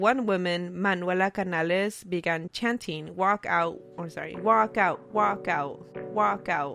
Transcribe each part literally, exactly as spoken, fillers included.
One woman, Manuela Canales, began chanting, "Walk out," or sorry, "Walk out, walk out, walk out."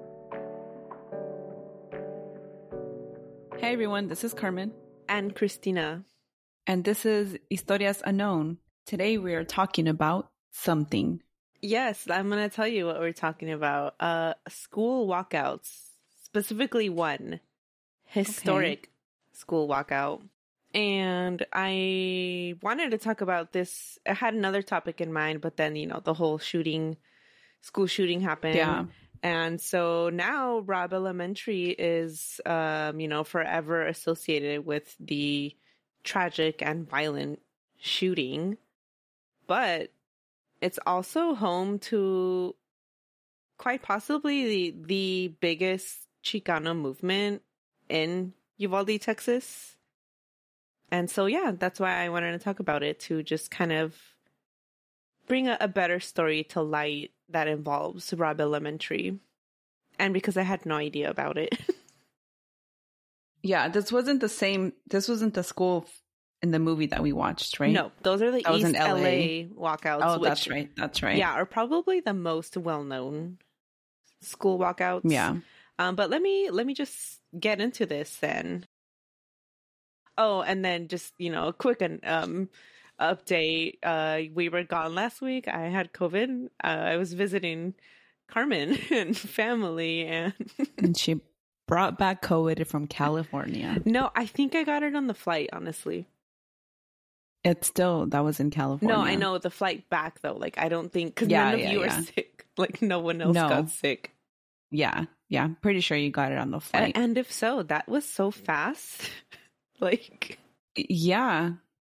Hey everyone, this is Carmen. And Christina. And this is Historias Unknown. Today we are talking about something. Yes, I'm going to tell you what we're talking about. Uh, school walkouts, specifically one historic okay. school walkout. And I wanted to talk about this. I had another topic in mind, but then, you know, the whole shooting, school shooting happened. Yeah. And so now Robb Elementary is, um, you know, forever associated with the tragic and violent shooting. But it's also home to quite possibly the, the biggest Chicano movement in Uvalde, Texas. And so, yeah, that's why I wanted to talk about it, to just kind of bring a, a better story to light that involves Robb Elementary. And because I had no idea about it. Yeah, this wasn't the same. This wasn't the school in the movie that we watched, right? No, those are the that East L A walkouts. Oh, which, that's right. That's right. Yeah, are probably the most well-known school walkouts. Yeah. Um, but let me let me just get into this then. Oh, and then just, you know, a quick um, update. Uh, we were gone last week. I had COVID. Uh, I was visiting Carmen and family. And, and she brought back COVID from California. No, I think I got it on the flight, honestly. It's still, that was in California. No, I know the flight back, though. Like, I don't think, because yeah, none of yeah, you yeah. are sick. Like, no one else no. got sick. Yeah, yeah. I'm pretty sure you got it on the flight. And, and if so, that was so fast. Like, yeah.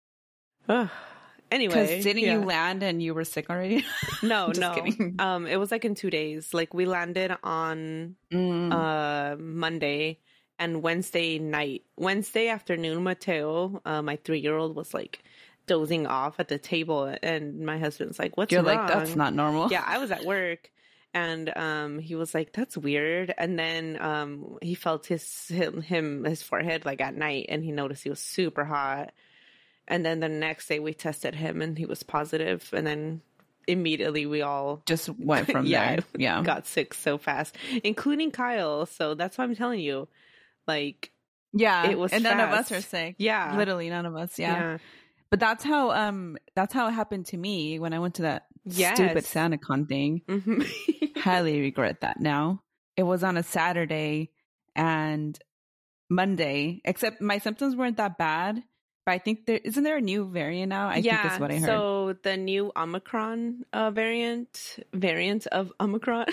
Uh, anyway, because didn't yeah. you land and you were sick already? No, Just no. Kidding. Um, it was like in two days. Like we landed on mm. uh Monday, and Wednesday night, Wednesday afternoon, Mateo, uh, my three-year-old, was like dozing off at the table, and my husband's like, "What's You're wrong?" like, "That's not normal." Yeah, I was at work. And um, he was like, "That's weird." And then um, he felt his him, him his forehead like at night, and he noticed he was super hot. And then the next day we tested him, and he was positive. And then immediately we all just went from yeah, there. Yeah, got sick so fast, including Kyle. So that's why I'm telling you, like, yeah, it was and fast. none of us are sick. Yeah, literally none of us. Yeah. yeah. But that's how um that's how it happened to me when I went to that yes. stupid SantaCon thing. Mm-hmm. Highly regret that now. It was on a Saturday and Monday, except my symptoms weren't that bad. But I think there isn't there a new variant now? I yeah, think that's what I heard. So the new Omicron uh, variant variant of Omicron.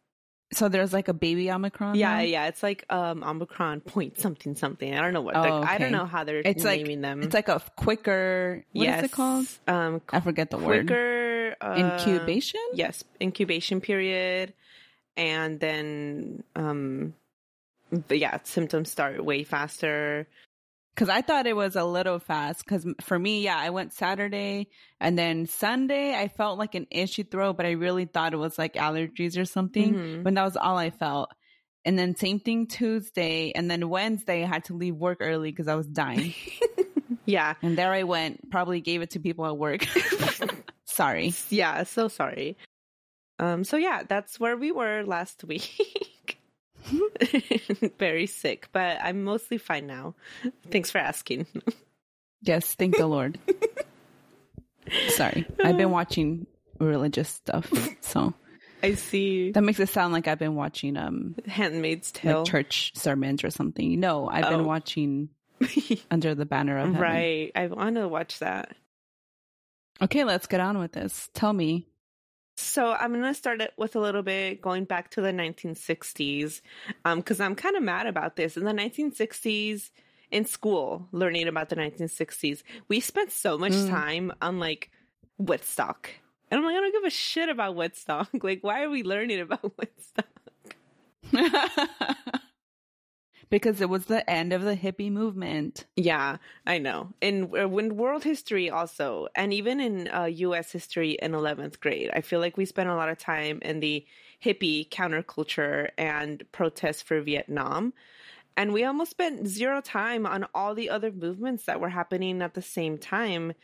So there's like a baby Omicron. Yeah, now? yeah. It's like um Omicron point something something. I don't know what. Oh, okay. I don't know how they're it's naming like, them. It's like a quicker. What yes. is it called? Um, I forget the quicker, word. Uh, incubation. Yes, incubation period, and then um, but yeah, symptoms start way faster. Because I thought it was a little fast. Because for me, yeah, I went Saturday and then Sunday, I felt like an itchy throat, but I really thought it was like allergies or something. Mm-hmm. When that was all I felt. And then same thing Tuesday. And then Wednesday, I had to leave work early because I was dying. Yeah. And there I went, probably gave it to people at work. Sorry. Yeah, so sorry. Um. So yeah, that's where we were last week. Very sick, but I'm mostly fine now. Thanks for asking. Yes, thank the Lord. Sorry, I've been watching religious stuff, so I see. That makes it sound like I've been watching um Handmaid's Tale, like church sermons or something. No, I've oh. been watching Under the Banner of Heaven. Right, I want to watch that. Okay, let's get on with this. Tell me. So I'm going to start it with a little bit going back to the nineteen sixties, um, because I'm kind of mad about this. In the nineteen sixties, in school, learning about the nineteen sixties, we spent so much mm. time on, like, Woodstock. And I'm like, I don't give a shit about Woodstock. Like, why are we learning about Woodstock? Because it was the end of the hippie movement. Yeah, I know. In, in world history also, and even in uh, U S history in eleventh grade, I feel like we spent a lot of time in the hippie counterculture and protests for Vietnam. And we almost spent zero time on all the other movements that were happening at the same time.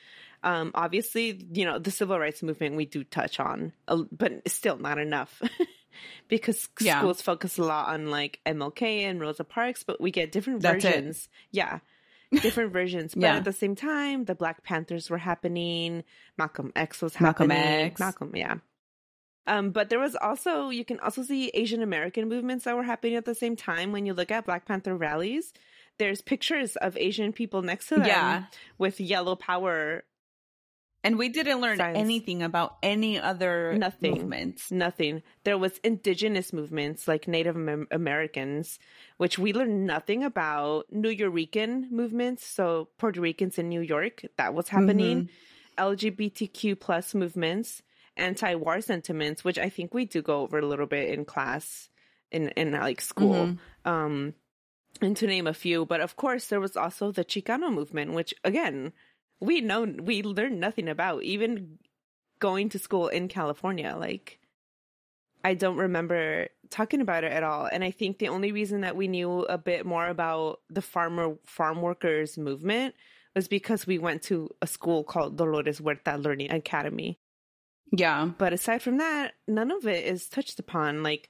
Um, obviously, you know, the civil rights movement we do touch on, uh, but still not enough because Yeah. schools focus a lot on like M L K and Rosa Parks, but we get different That's it. versions. Yeah. Different versions. But Yeah. at the same time, the Black Panthers were happening. Malcolm X was Malcolm happening. X. Malcolm, yeah. Um, but there was also, you can also see Asian American movements that were happening at the same time. When you look at Black Panther rallies, there's pictures of Asian people next to them Yeah. with yellow power. And we didn't learn Signs. anything about any other Nothing. movements. Nothing. There was indigenous movements like Native Am- Americans, which we learned nothing about. New Yorican movements, so Puerto Ricans in New York, that was happening. L G B T Q plus movements, anti-war sentiments, which I think we do go over a little bit in class, in in like school, Mm-hmm. um, and to name a few. But of course, there was also the Chicano movement, which again, we know we learned nothing about, even going to school in California. Like, I don't remember talking about it at all. And I think the only reason that we knew a bit more about the farmer farm workers movement was because we went to a school called Dolores Huerta Learning Academy. Yeah. But aside from that, none of it is touched upon. Like,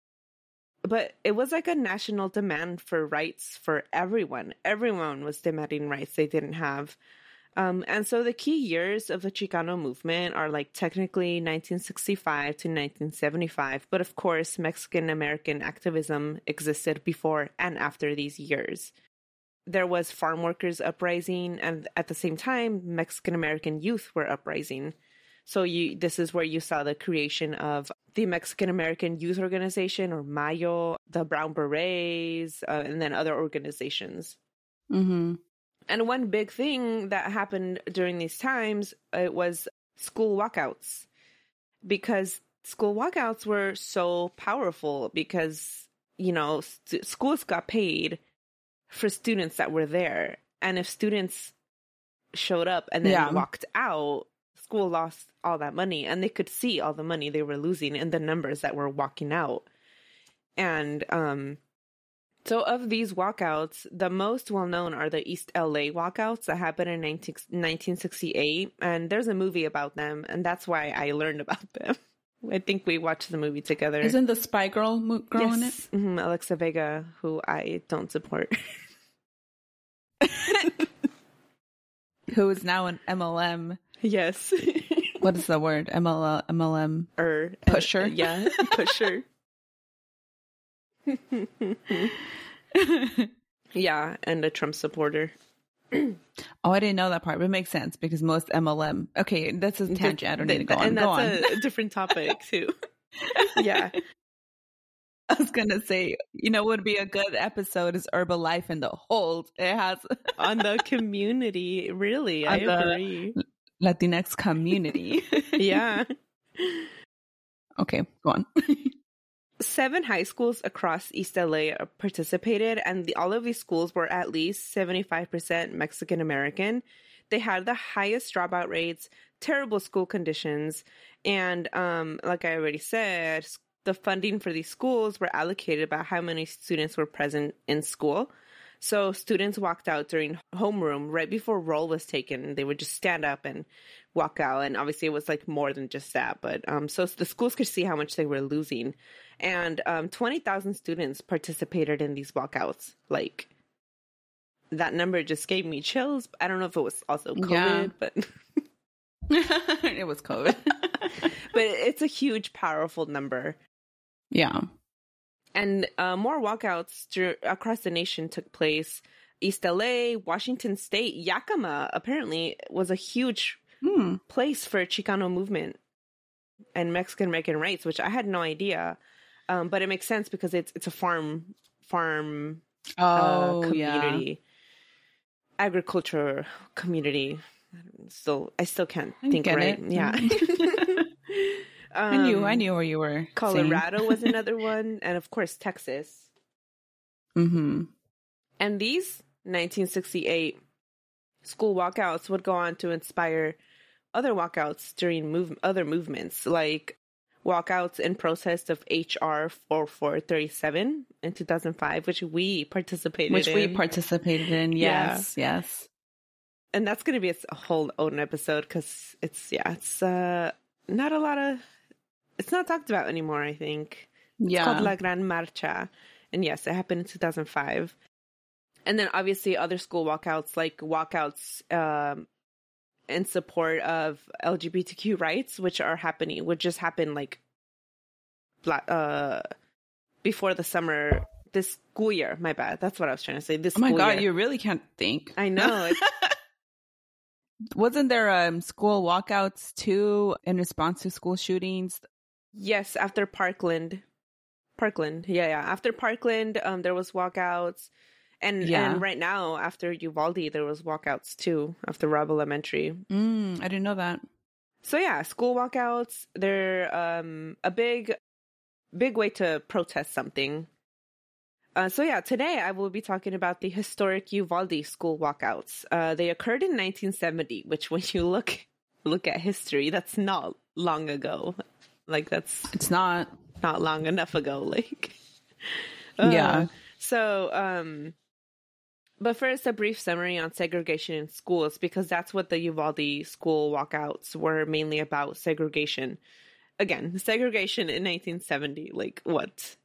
but it was like a national demand for rights for everyone. Everyone was demanding rights they didn't have. Um, and so the key years of the Chicano movement are like technically nineteen sixty-five to nineteen seventy-five. But of course, Mexican American activism existed before and after these years. There was farm workers uprising, and at the same time, Mexican American youth were uprising. So you, this is where you saw the creation of the Mexican American Youth Organization, or Mayo, the Brown Berets, uh, and then other organizations. Mm-hmm. And one big thing that happened during these times, it was school walkouts. Because school walkouts were so powerful because, you know, st- schools got paid for students that were there. And if students showed up and then Yeah. walked out, school lost all that money. And they could see all the money they were losing in the numbers that were walking out. And, um... So of these walkouts, the most well-known are the East L A walkouts that happened in nineteen sixty-eight. And there's a movie about them, and that's why I learned about them. I think we watched the movie together. Isn't the Spy Girl mo- girl in it? Yes. Mm-hmm. Alexa Vega, who I don't support. Who is now an M L M. Yes. What is the word? M L L, M L M. Er, Pusher? uh, yeah, pusher. Yeah, and a Trump supporter. Oh, I didn't know that part, but it makes sense because most M L M. Okay, that's a tangent. I don't need to go on. And Go on. that's a different topic, too. Yeah. I was going to say, you know, what would be a good episode is Herbalife and the Hold. It has On the community, really. I On the- agree. Latinx community. Yeah. Okay, go on. Seven high schools across East L A participated, and the, all of these schools were at least seventy-five percent Mexican American. They had the highest dropout rates, terrible school conditions, and um, like I already said, the funding for these schools were allocated by how many students were present in school. So students walked out during homeroom right before roll was taken. They would just stand up and walk out. And obviously it was like more than just that. But um, so the schools could see how much they were losing. And um, twenty thousand students participated in these walkouts. Like, that number just gave me chills. I don't know if it was also COVID, Yeah. but It was COVID. but it's a huge, powerful number. Yeah. And uh, more walkouts dur- across the nation took place. East L A, Washington State, Yakima apparently was a huge Hmm. place for Chicano movement and Mexican American rights, which I had no idea. Um, but it makes sense because it's it's a farm farm uh, Oh, yeah. community, agriculture community. Still, I still can't I think get right. it. Yeah. I knew, I Um, knew where you were. Colorado was another one, and of course Texas. Mm-hmm. And these nineteen sixty-eight school walkouts would go on to inspire other walkouts during move- other movements, like walkouts in protest of H R forty-four thirty-seven in two thousand five, which we participated Which in. we participated in. Yeah. Yes, yes. and that's going to be a, a whole own episode because it's, yeah, it's uh, not a lot of, it's not talked about anymore, I think. Yeah. It's called La Gran Marcha. And yes, it happened in two thousand five. And then obviously other school walkouts, like walkouts um, in support of L G B T Q rights, which are happening, which just happened like uh, before the summer, this school year. My bad. That's what I was trying to say. This oh my school God, year. you really can't think. I know. Wasn't there um, school walkouts too in response to school shootings? Yes, after Parkland. Parkland. Yeah, yeah. After Parkland, um, there was walkouts. And yeah. and right now, after Uvalde, there was walkouts too, after Robb Elementary. Mm, I didn't know that. So yeah, school walkouts, they're um, a big, big way to protest something. Uh, so yeah, today I will be talking about the historic Uvalde school walkouts. Uh, they occurred in nineteen seventy, which when you look look at history, that's not long ago. Like that's it's not not long enough ago. Like uh, yeah. So um. But first, a brief summary on segregation in schools, because that's what the Uvalde school walkouts were mainly about, segregation. Again, segregation in nineteen seventy, like what?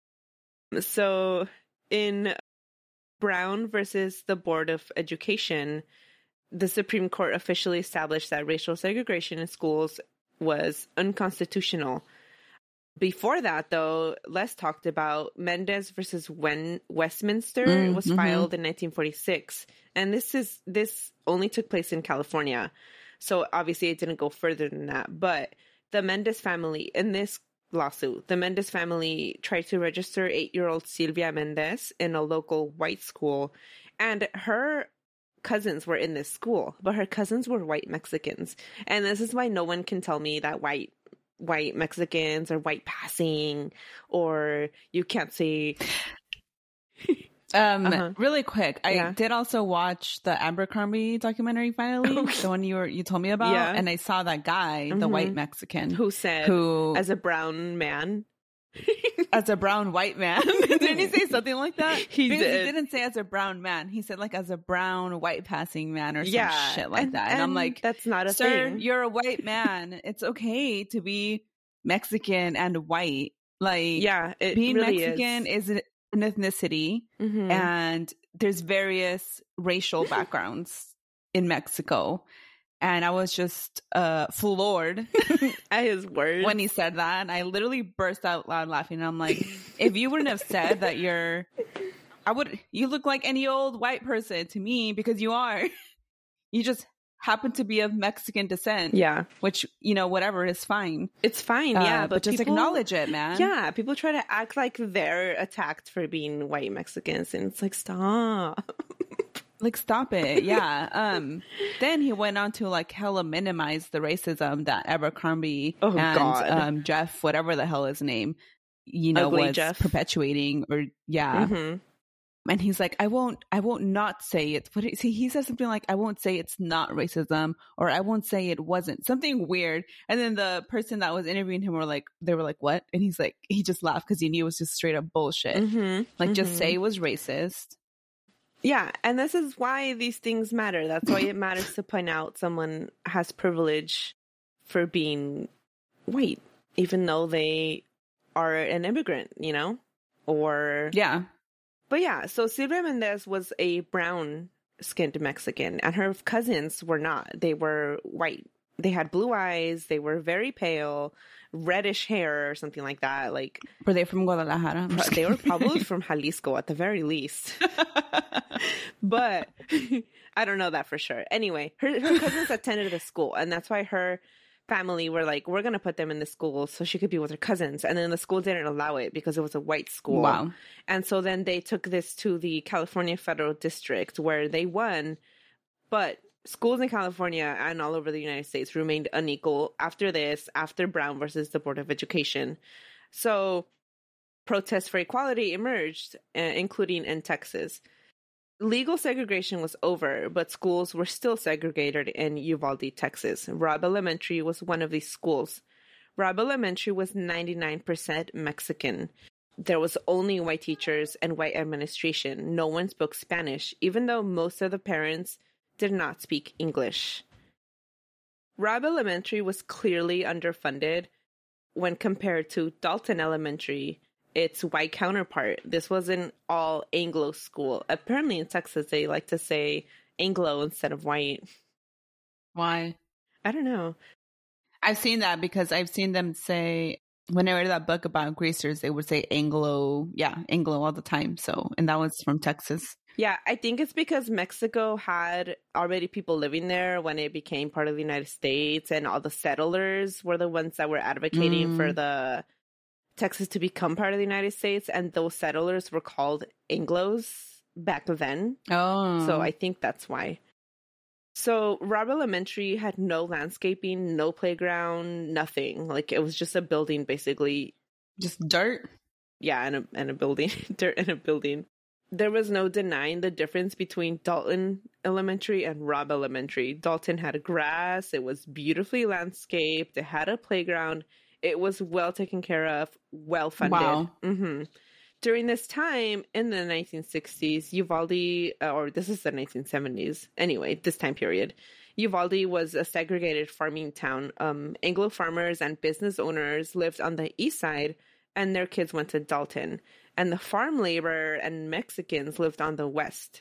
So in Brown versus the Board of Education, the Supreme Court officially established that racial segregation in schools was unconstitutional. Before that, though, less talked about, Mendez versus Wen- Westminster mm, was mm-hmm. filed in nineteen forty-six. And this is this only took place in California. So obviously it didn't go further than that. But the Mendez family, in this lawsuit, the Mendez family tried to register eight-year-old Silvia Mendez in a local white school. And her cousins were in this school, but her cousins were white Mexicans. And this is why no one can tell me that white white Mexicans are white passing, or you can't say. um, uh-huh. Really quick, I yeah. did also watch the Abercrombie documentary finally, okay. the one you were you told me about, yeah. and I saw that guy, mm-hmm. the white Mexican, who said, who as a brown man. As a brown white man. Didn't he say something like that? He because did. He didn't say as a brown man. He said like as a brown white passing man or some yeah. shit like and, that. And, and I'm like, that's not a sir, thing. You're a white man. It's okay to be Mexican and white. Like, yeah, it being really Mexican is. is an ethnicity, mm-hmm. and there's various racial backgrounds in Mexico. And I was just uh, floored at his words when he said that. And I literally burst out loud laughing. And I'm like, if you wouldn't have said that you're, I would, you look like any old white person to me, because you are. You just happen to be of Mexican descent. Yeah. Which, you know, whatever is fine. It's fine. Yeah. Uh, but, but just people, acknowledge it, man. Yeah. People try to act like they're attacked for being white Mexicans. And it's like, stop. Like, stop it. Yeah. Um, then he went on to like hella minimize the racism that Abercrombie oh, and God. Um, Jeff, whatever the hell his name, you know, Ugly was Jeff. perpetuating, or yeah. Mm-hmm. And he's like, I won't, I won't not say it. But see, he said something like, I won't say it's not racism, or I won't say it wasn't, something weird. And then the person that was interviewing him were like, they were like, what? And he's like, he just laughed because he knew it was just straight up bullshit. Mm-hmm. Like, mm-hmm. just say it was racist. Yeah, and this is why these things matter. That's why it matters to point out someone has privilege for being white, even though they are an immigrant, you know? Or... Yeah. But yeah, so Silvia Mendez was a brown-skinned Mexican, and her cousins were not. They were white. They had blue eyes. They were very pale, reddish hair or something like that. Like, were they from Guadalajara? They were probably from Jalisco at the very least. But I don't know that for sure. Anyway, her, her cousins attended the school, and that's why her family were like, we're going to put them in the school so she could be with her cousins. And then the school didn't allow it because it was a white school. Wow. And so then they took this to the California Federal District, where they won. But schools in California and all over the United States remained unequal after this, after Brown versus the Board of Education. So protests for equality emerged, uh, including in Texas. Legal segregation was over, but schools were still segregated in Uvalde, Texas. Robb Elementary was one of these schools. Robb Elementary was ninety-nine percent Mexican. There was only white teachers and white administration. No one spoke Spanish, even though most of the parents did not speak English. Robb Elementary was clearly underfunded when compared to Dalton Elementary, its white counterpart. This wasn't all Anglo school. Apparently in Texas, they like to say Anglo instead of white. Why? I don't know. I've seen that because I've seen them say, when I read that book about greasers, they would say Anglo, yeah, Anglo all the time. So, and that was from Texas. Yeah, I think it's because Mexico had already people living there when it became part of the United States, and all the settlers were the ones that were advocating mm. for the Texas to become part of the United States, and those settlers were called Anglos back then. Oh. So I think that's why. So Robb Elementary had no landscaping, no playground, nothing. Like, it was just a building, basically. Just dirt? Yeah, and a, and a building. Dirt and a building. There was no denying the difference between Dalton Elementary and Robb Elementary. Dalton had grass. It was beautifully landscaped. It had a playground. It was well taken care of, well funded. Wow. Mm-hmm. During this time in the nineteen sixties, Uvalde, or this is the nineteen seventies, anyway, this time period, Uvalde was a segregated farming town. Um, Anglo farmers and business owners lived on the east side, and their kids went to Dalton. And the farm labor and Mexicans lived on the west.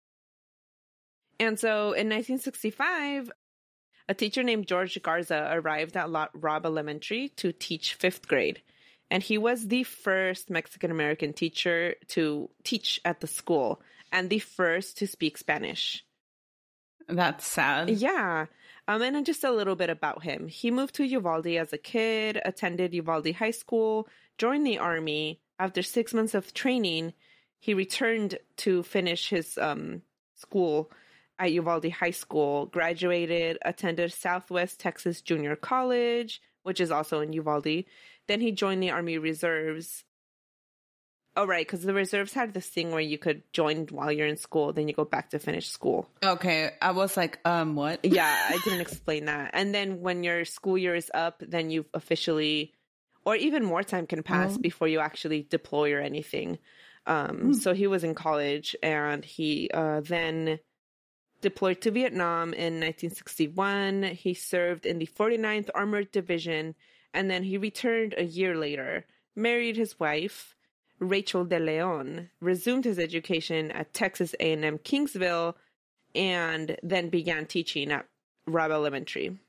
And so in nineteen sixty-five, a teacher named George Garza arrived at Robb Elementary to teach fifth grade. And he was the first Mexican-American teacher to teach at the school and the first to speak Spanish. That's sad. Yeah. Um, and just a little bit about him. He moved to Uvalde as a kid, attended Uvalde High School, joined the Army. After six months of training, he returned to finish his um, school at Uvalde High School, graduated, attended Southwest Texas Junior College, which is also in Uvalde. Then he joined the Army Reserves. Oh, right, because the reserves had this thing where you could join while you're in school, then you go back to finish school. Okay, I was like, um, what? Yeah, I didn't explain that. And then when your school year is up, then you've officially, or even more time can pass oh. before you actually deploy or anything. Um, mm. So he was in college, and he uh, then deployed to Vietnam in nineteen sixty-one. He served in the forty-ninth Armored Division, and then he returned a year later, married his wife, Rachel De Leon, resumed his education at Texas A and M Kingsville, and then began teaching at Robb Elementary.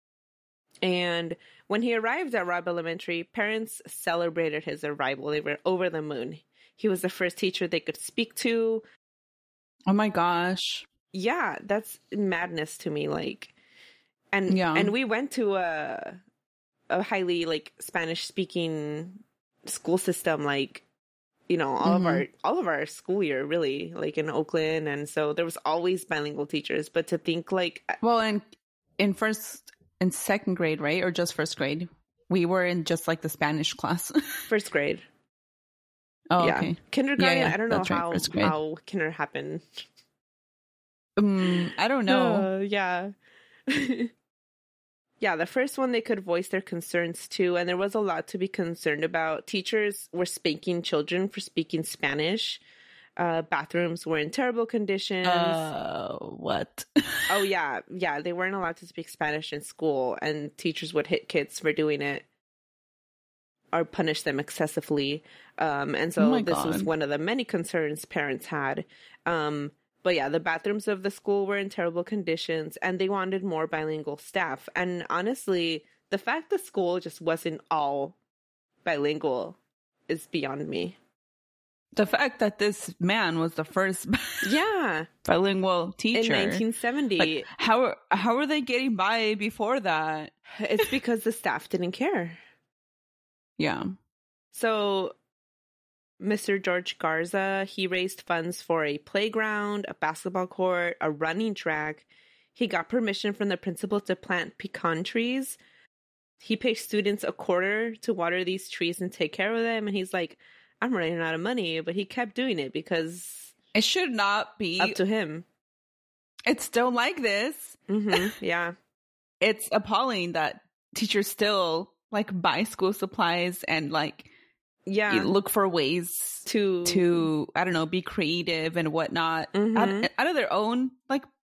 And when he arrived at Robb Elementary, parents celebrated his arrival. They were over the moon. He was the first teacher they could speak to. Oh my gosh. Yeah, that's madness to me. Like, and yeah. and we went to a a highly like Spanish speaking school system, like, you know, all mm-hmm. of our all of our school year, really, like in Oakland, and so there was always bilingual teachers. But to think like, well, in in first and second grade, right, or just first grade, we were in just like the Spanish class. First grade. Oh, yeah. Okay. Kindergarten. Yeah, yeah, I don't know right, how how kinder happened. Um, I don't know. Uh, yeah. Yeah, the first one they could voice their concerns to, and there was a lot to be concerned about. Teachers were spanking children for speaking Spanish. Uh, bathrooms were in terrible conditions. Uh, what? Oh, yeah. Yeah, they weren't allowed to speak Spanish in school, and teachers would hit kids for doing it or punish them excessively. Um, and so oh this God. was one of the many concerns parents had. Um But yeah, the bathrooms of the school were in terrible conditions, and they wanted more bilingual staff. And honestly, the fact the school just wasn't all bilingual is beyond me. The fact that this man was the first yeah bilingual teacher in nineteen seventy. Like, how how were they getting by before that? It's because the staff didn't care. Yeah. So Mister George Garza, he raised funds for a playground, a basketball court, a running track. He got permission from the principal to plant pecan trees. He paid students a quarter to water these trees and take care of them. And he's like, I'm running out of money. But he kept doing it because it should not be up to him. It's still like this. Mm-hmm. Yeah. It's appalling that teachers still like buy school supplies and like yeah you look for ways to to I don't know be creative and whatnot mm-hmm. out, out of their own like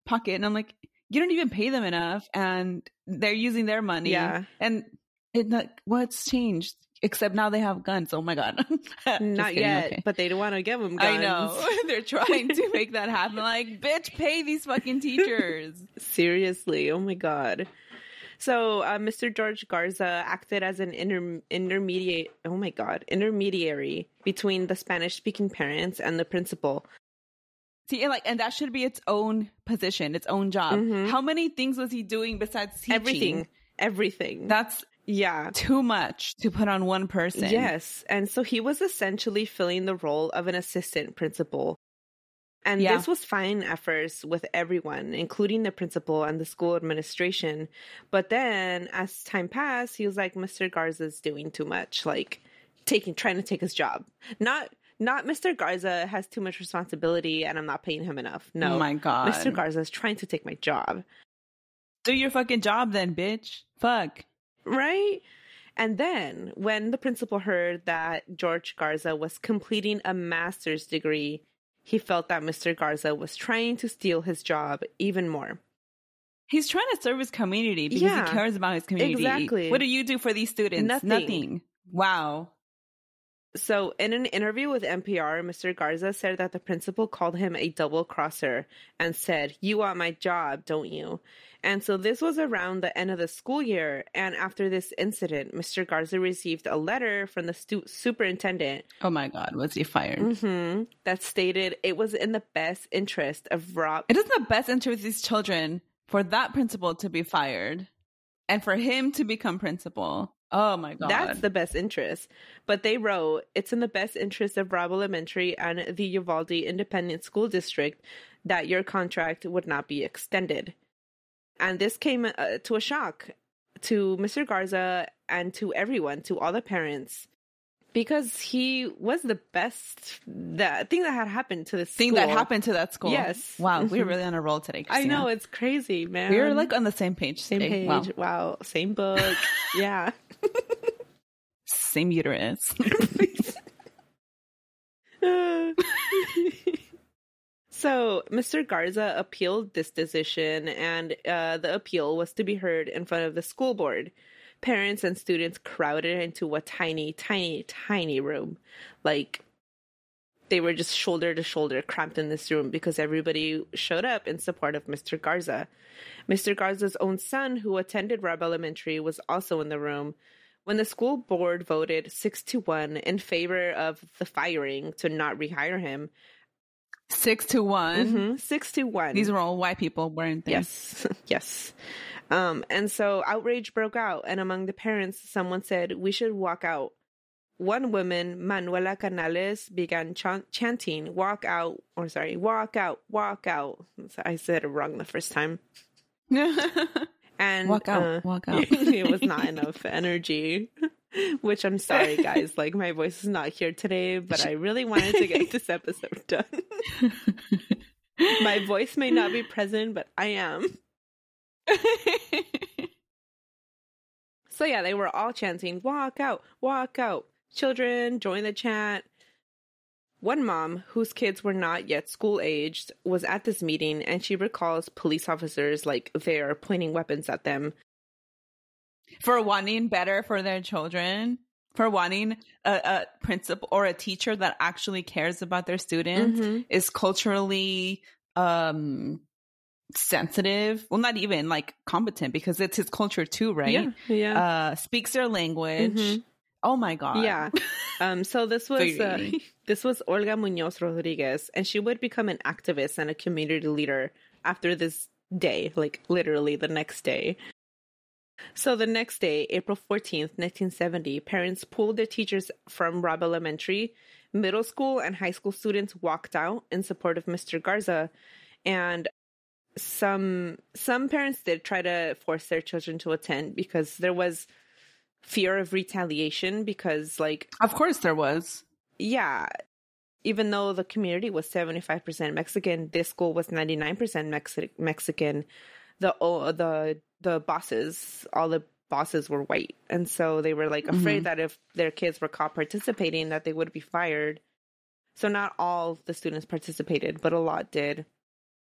pocket. And I'm like, you don't even pay them enough, and they're using their money. Yeah. And it, like, what's changed? Except now they have guns. Oh my God. Not kidding, yet, okay. but they don't want to give them guns. I know. They're trying to make that happen. Like, bitch, pay these fucking teachers. Seriously. Oh my God. So uh, Mister George Garza acted as an inter- intermediate, oh my God, intermediary between the Spanish-speaking parents and the principal. See, and like, and that should be its own position, its own job. Mm-hmm. How many things was he doing besides teaching? Everything. Everything. That's yeah, too much to put on one person. Yes. And so he was essentially filling the role of an assistant principal. And Yeah. this was fine at first with everyone, including the principal and the school administration. But then as time passed, he was like, Mister Garza's doing too much, like taking, trying to take his job. Not, not Mister Garza has too much responsibility and I'm not paying him enough. No. Oh my God. Mister Garza is trying to take my job. Do your fucking job then, bitch. Fuck. Right? And then when the principal heard that George Garza was completing a master's degree, he felt that Mister Garza was trying to steal his job even more. He's trying to serve his community because Yeah, he cares about his community. exactly. What do you do for these students? Nothing. Nothing. Wow. So in an interview with N P R, Mister Garza said that the principal called him a double crosser and said, "You want my job, don't you?" And so this was around the end of the school year. And after this incident, Mister Garza received a letter from the stu- superintendent. Oh my God. Was he fired? Mm-hmm, that stated it was in the best interest of Rob. It is in the best interest of these children for that principal to be fired and for him to become principal. Oh my God. That's the best interest. But they wrote, it's in the best interest of Robb Elementary and the Uvalde Independent School District that your contract would not be extended. And this came uh, to a shock to Mister Garza and to everyone, to all the parents, because he was the best that thing that had happened to this thing school. that happened to that school. Yes. Wow. We're really on a roll today, Christina. I know, it's crazy, man. We're like on the same page Same today. page. Wow. Wow. Same book. Yeah. Same uterus. So Mister Garza appealed this decision, and uh, the appeal was to be heard in front of the school board. Parents and students crowded into a tiny, tiny, tiny room. Like, they were just shoulder to shoulder cramped in this room because everybody showed up in support of Mister Garza. Mister Garza's own son, who attended Robb Elementary, was also in the room. When the school board voted six to one in favor of the firing to not rehire him, Six to one. Mm-hmm. Six to one. These were all white people, weren't they? Yes. Yes. Um, and so outrage broke out. And among the parents, someone said, we should walk out. One woman, Manuela Canales, began ch- chanting, walk out, or sorry, walk out, walk out. I said it wrong the first time. And walk out, uh, walk out. It was not enough energy, which I'm sorry, guys. Like, my voice is not here today, but I really wanted to get this episode done. My voice may not be present, but I am. So yeah, they were all chanting, walk out, walk out. Children, join the chant. One mom, whose kids were not yet school-aged, was at this meeting, and she recalls police officers, like, there pointing weapons at them. For wanting better for their children, for wanting a, a principal or a teacher that actually cares about their students, Mm-hmm. is culturally um, sensitive. Well, not even, like, competent, because it's his culture too, right? Yeah, yeah. Uh, speaks their language. Mhm. Oh my God. Yeah. Um, so this was uh, Really? this was Olga Munoz Rodriguez, and she would become an activist and a community leader after this day, like literally the next day. So the next day, April fourteenth, nineteen seventy, parents pulled their teachers from Robb Elementary. Middle school and high school students walked out in support of Mister Garza, and some some parents did try to force their children to attend because there was fear of retaliation because, like, Of course there was. yeah, even though the community was seventy-five percent Mexican, this school was ninety-nine percent Mexi- Mexican. The oh, the the bosses, all the bosses were white, and so they were like afraid Mhm. that if their kids were caught participating, that they would be fired. So not all the students participated, but a lot did.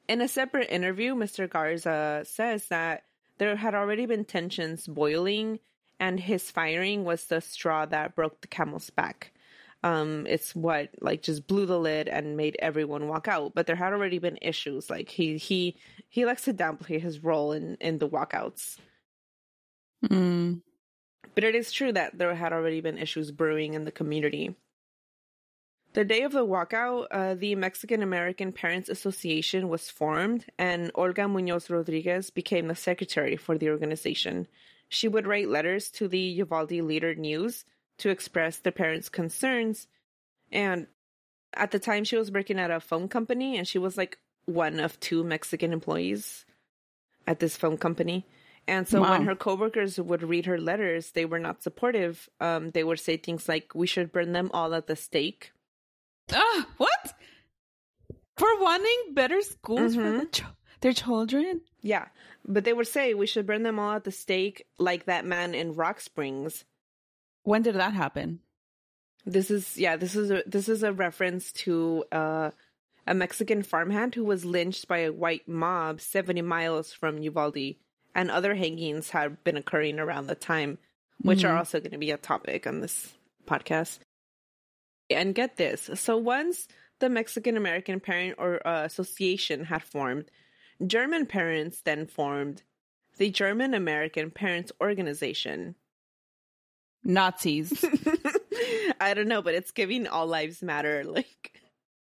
In a separate interview, Mister Garza says that there had already been tensions boiling, and his firing was the straw that broke the camel's back. Um, it's what like just blew the lid and made everyone walk out. But there had already been issues. Like he he he likes to downplay his role in in the walkouts. Mm. But it is true that there had already been issues brewing in the community. The day of the walkout, uh, the Mexican American Parents Association was formed, and Olga Muñoz Rodriguez became the secretary for the organization. She would write letters to the Uvalde Leader News to express the parents' concerns. And at the time, she was working at a phone company, and she was like one of two Mexican employees at this phone company. And so wow. when her coworkers would read her letters, they were not supportive. Um, they would say things like, "We should burn them all at the stake." Ah, what? For wanting better schools mm-hmm. for the ch- their children? Yeah, but they would say, "We should burn them all at the stake," like that man in Rock Springs. When did that happen? This is yeah. This is a this is a reference to uh, a Mexican farmhand who was lynched by a white mob seventy miles from Uvalde, and other hangings have been occurring around the time, which mm-hmm. are also going to be a topic on this podcast. And get this: so once the Mexican American Parent or uh, Association had formed, German parents then formed the German American Parents Organization. Nazis. I don't know, but it's giving all lives matter. Like,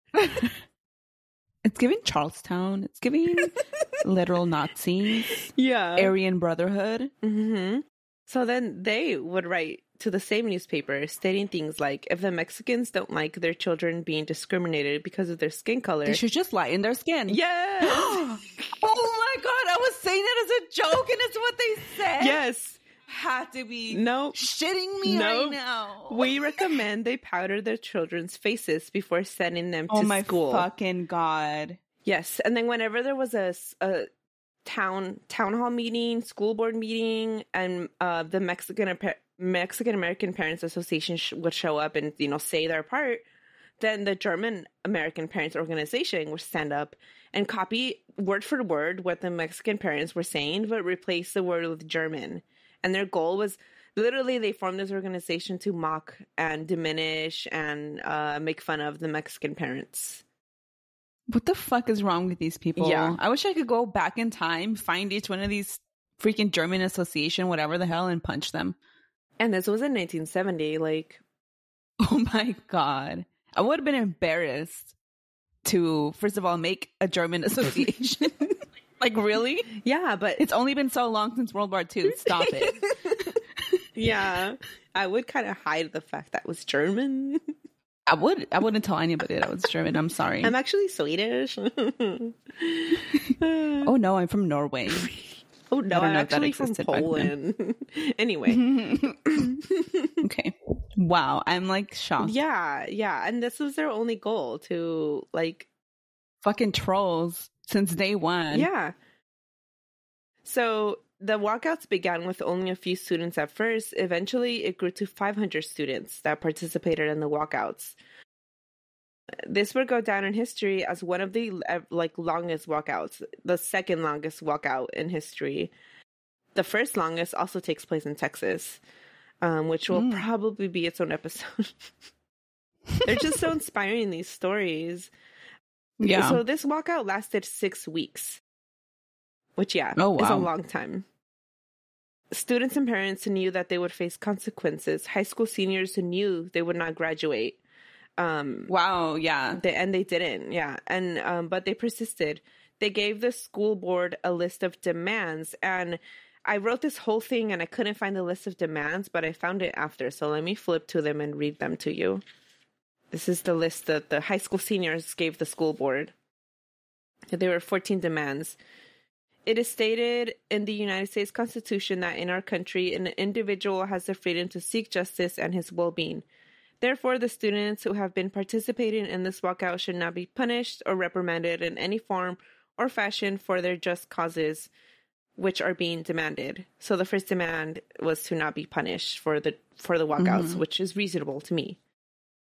it's giving Charlestown. It's giving literal Nazis. Yeah. Aryan Brotherhood. Mm-hmm. So then they would write to the same newspaper stating things like, if the Mexicans don't like their children being discriminated because of their skin color, they should just lighten their skin. Yes. Oh my God. I was saying that as a joke, and it's what they said. Yes. Had to be nope. shitting me nope. right now. We recommend they powder their children's faces before sending them oh to my school. Fucking God. Yes. And then whenever there was a, a town town hall meeting, school board meeting, and uh, the Mexican Mexican American Parents Association sh- would show up and, you know, say their part, then the German American Parents Organization would stand up and copy word for word what the Mexican parents were saying, but replace the word with German. And their goal was literally they formed this organization to mock and diminish and uh, make fun of the Mexican parents. What the fuck is wrong with these people? Yeah. I wish I could go back in time, find each one of these freaking German association, whatever the hell, and punch them. And this was in nineteen seventy, like. Oh my God. I would have been embarrassed to, first of all, make a German association. Like, really? Yeah, but it's only been so long since World War Two. Stop it. Yeah. I would kind of hide the fact that was German. I would. I wouldn't tell anybody that was German. I'm sorry. I'm actually Swedish. Oh, no. I'm from Norway. Oh, no. I'm actually from Poland. Anyway. Okay. Wow. I'm, like, shocked. Yeah. Yeah. And this was their only goal to, like. Fucking trolls. Since day one. Yeah. So the walkouts began with only a few students at first. Eventually, it grew to five hundred students that participated in the walkouts. This would go down in history as one of the like longest walkouts, the second longest walkout in history. The first longest also takes place in Texas, um, which will mm. probably be its own episode. They're just so inspiring, these stories. Yeah. So this walkout lasted six weeks, which, yeah, oh, wow. is a long time. Students and parents knew that they would face consequences. High school seniors knew they would not graduate. Um, wow, yeah. They, and they didn't, yeah. And um, but they persisted. They gave the school board a list of demands. And I wrote this whole thing and I couldn't find the list of demands, but I found it after. So let me flip to them and read them to you. This is the list that the high school seniors gave the school board. There were fourteen demands. It is stated in the United States Constitution that in our country, an individual has the freedom to seek justice and his well-being. Therefore, the students who have been participating in this walkout should not be punished or reprimanded in any form or fashion for their just causes, which are being demanded. So the first demand was to not be punished for the for the walkouts, mm-hmm. which is reasonable to me.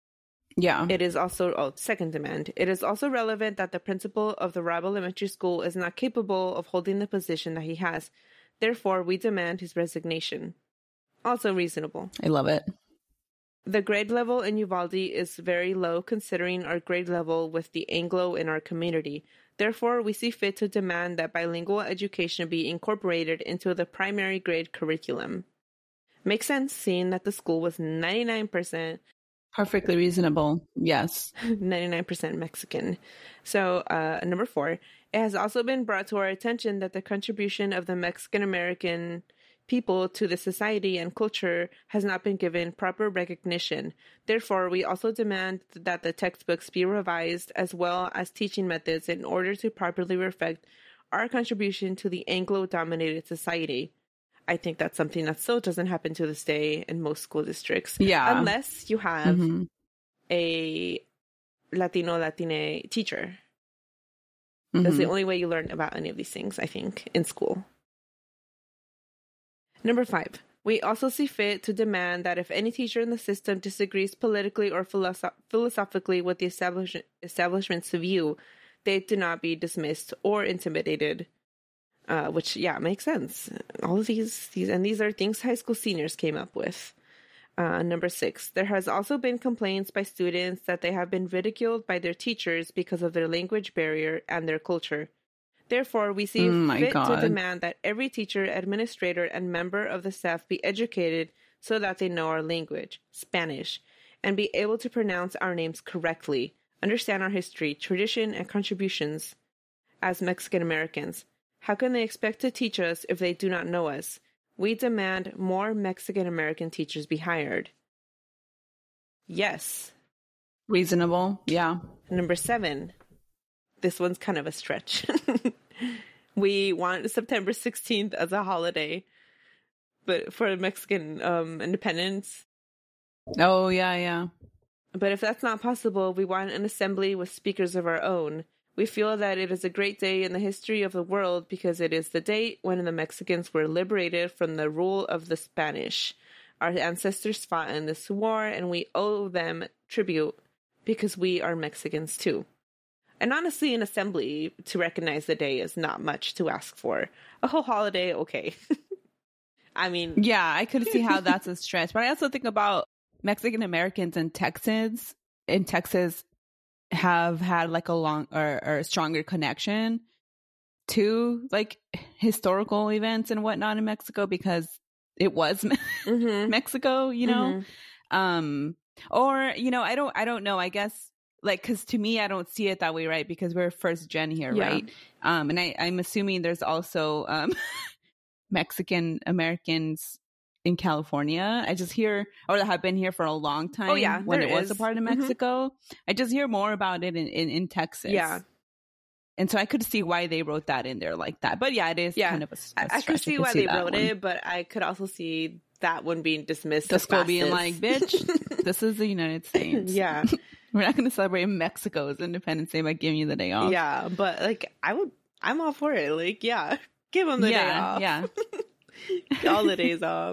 Yeah. It is also, oh, second demand. It is also relevant that the principal of the Robb Elementary School is not capable of holding the position that he has. Therefore, we demand his resignation. Also reasonable. I love it. The grade level in Uvalde is very low considering our grade level with the Anglo in our community. Therefore, we see fit to demand that bilingual education be incorporated into the primary grade curriculum. Makes sense, seeing that the school was ninety-nine percent Perfectly reasonable. Yes. ninety-nine percent Mexican. So, uh, number four, it has also been brought to our attention that the contribution of the Mexican-American people to the society and culture has not been given proper recognition. Therefore, we also demand that the textbooks be revised as well as teaching methods in order to properly reflect our contribution to the Anglo-dominated society. I think that's something that still doesn't happen to this day in most school districts. Yeah. Unless you have Mm-hmm. a Latino, Latine teacher. Mm-hmm. That's the only way you learn about any of these things, I think, in school. Number five, we also see fit to demand that if any teacher in the system disagrees politically or philosoph- philosophically with the establish- establishment's view, they do not be dismissed or intimidated. Uh, which, yeah, makes sense. All of these, these, and these are things high school seniors came up with. Uh, number six, there has also been complaints by students that they have been ridiculed by their teachers because of their language barrier and their culture. Therefore, we see Oh my fit God. to demand that every teacher, administrator, and member of the staff be educated so that they know our language, Spanish, and be able to pronounce our names correctly, understand our history, tradition, and contributions as Mexican Americans. How can they expect to teach us if they do not know us? We demand more Mexican American teachers be hired. Yes. Reasonable. Yeah. Number seven. This one's kind of a stretch. We want September sixteenth as a holiday, but for Mexican um, independence. Oh, yeah, yeah. But if that's not possible, we want an assembly with speakers of our own. We feel that it is a great day in the history of the world because it is the date when the Mexicans were liberated from the rule of the Spanish. Our ancestors fought in this war, and we owe them tribute because we are Mexicans too. And honestly, an assembly to recognize the day is not much to ask for. A whole holiday, okay. I mean... Yeah, I could see how that's a stretch. But I also think about Mexican Americans and Texans in Texas have had like a long or, or a stronger connection to like historical events and whatnot in Mexico because it was mm-hmm. Mexico, you know? Mm-hmm. Um, or, you know, I don't, I don't know, I guess like, cause to me, I don't see it that way, right? Because we're first gen here, Yeah. right? Um, and I, I'm assuming there's also, um, Mexican Americans in California. I just hear, or that have been here for a long time. Oh, yeah, when it there was is. a part of Mhm. Mexico. I just hear more about it in, in, in Texas. Yeah. And so I could see why they wrote that in there like that. But yeah, it is Yeah. kind of a, a I, I could stretch. see why they that wrote one. it, but I could also see that one being dismissed. The as school being like, fastest. bitch, this is the United States. Yeah. We're not going to celebrate Mexico's Independence Day by giving you the day off. Yeah, but like, I would, I'm all for it. Like, yeah, give them the yeah, day off. Yeah. All the days off.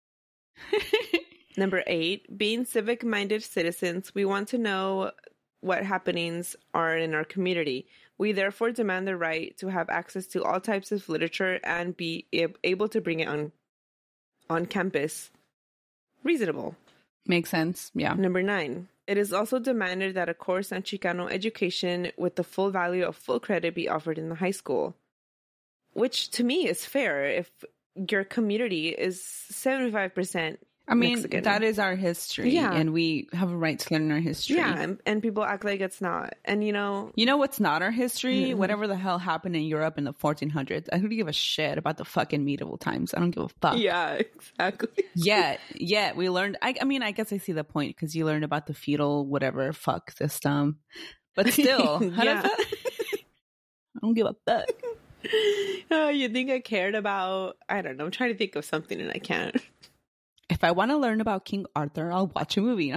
Number eight, being civic-minded citizens, we want to know what happenings are in our community. We therefore demand the right to have access to all types of literature and be able to bring it on on campus. Reasonable. Makes sense. Yeah. Number nine, it is also demanded that a course on Chicano education with the full value of full credit be offered in the high school, which to me is fair if your community is seventy-five percent I mean, Mexican. that is our history. Yeah. And we have a right to learn our history. Yeah, and, and people act like it's not. And, you know... You know what's not our history? Mm-hmm. Whatever the hell happened in Europe in the fourteen hundreds. I don't give a shit about the fucking medieval times. I don't give a fuck. Yeah, exactly. Yet, yet we learned... I, I mean, I guess I see the point because you learned about the feudal whatever fuck system. But still, how Yeah. does that... I don't give a fuck. Oh, you think I cared about... I don't know. I'm trying to think of something and I can't. If I want to learn about King Arthur, I'll watch a movie. I'm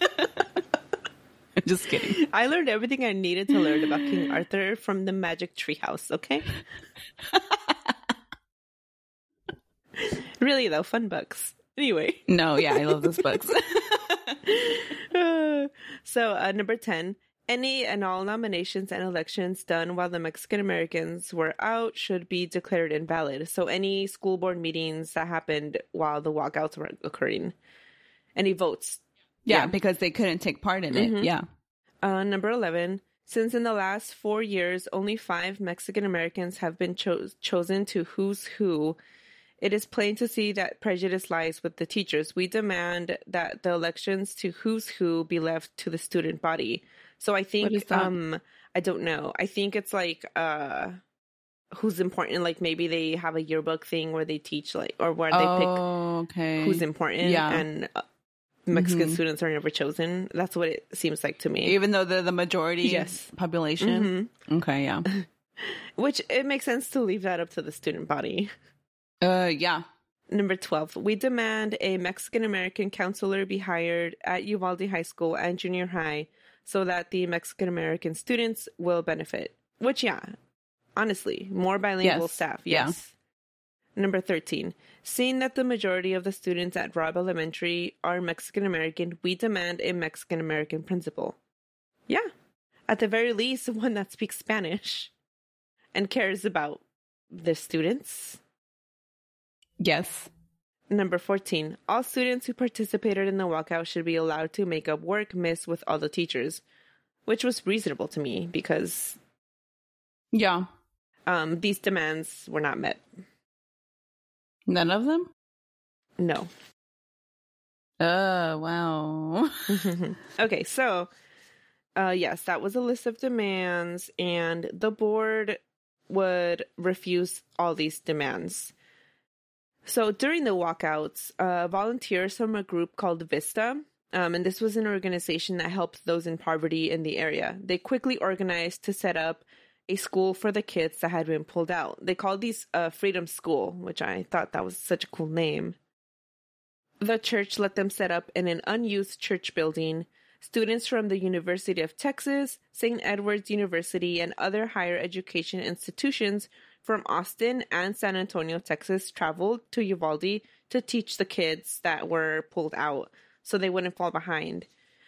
just kidding. I learned everything I needed to learn about King Arthur from the Magic Treehouse, okay? Really, though, fun books. Anyway. No, yeah, I love those books. uh, So, uh, number ten, any and all nominations and elections done while the Mexican Americans were out should be declared invalid. So, any school board meetings that happened while the walkouts were occurring, any votes. Yeah, yeah. because they couldn't take part in it. Mm-hmm. Yeah. Uh, number eleven, since in the last four years, only five Mexican Americans have been cho- chosen to Who's Who, it is plain to see that prejudice lies with the teachers. We demand that the elections to Who's Who be left to the student body. So I think, um, I don't know. I think it's like, uh, who's important. Like maybe they have a yearbook thing where they teach like, or where they oh, pick okay. who's important. Yeah. And uh, Mexican mm-hmm. students are never chosen. That's what it seems like to me. Even though they're the majority yes. population? Mm-hmm. Okay, yeah. Which it makes sense to leave that up to the student body. Uh, yeah. Number twelve, we demand a Mexican-American counselor be hired at Uvalde High School and junior high so that the Mexican-American students will benefit. Which, yeah, honestly, more bilingual yes. staff, yes. Yeah. Number thirteen, seeing that the majority of the students at Robb Elementary are Mexican-American, we demand a Mexican-American principal. Yeah, at the very least, one that speaks Spanish and cares about the students. Yes. Number fourteen, all students who participated in the walkout should be allowed to make up work missed with all the teachers, which was reasonable to me because yeah, um, these demands were not met. None of them? No. Oh, wow. Okay, so uh, yes, that was a list of demands, and the board would refuse all these demands. So during the walkouts, uh, volunteers from a group called Vista, um, and this was an organization that helped those in poverty in the area. They quickly organized to set up a school for the kids that had been pulled out. They called these uh, Freedom School, which I thought that was such a cool name. The church let them set up in an unused church building. Students from the University of Texas, Saint Edward's University, and other higher education institutions from Austin and San Antonio, Texas, traveled to Uvalde to teach the kids that were pulled out so they wouldn't fall behind.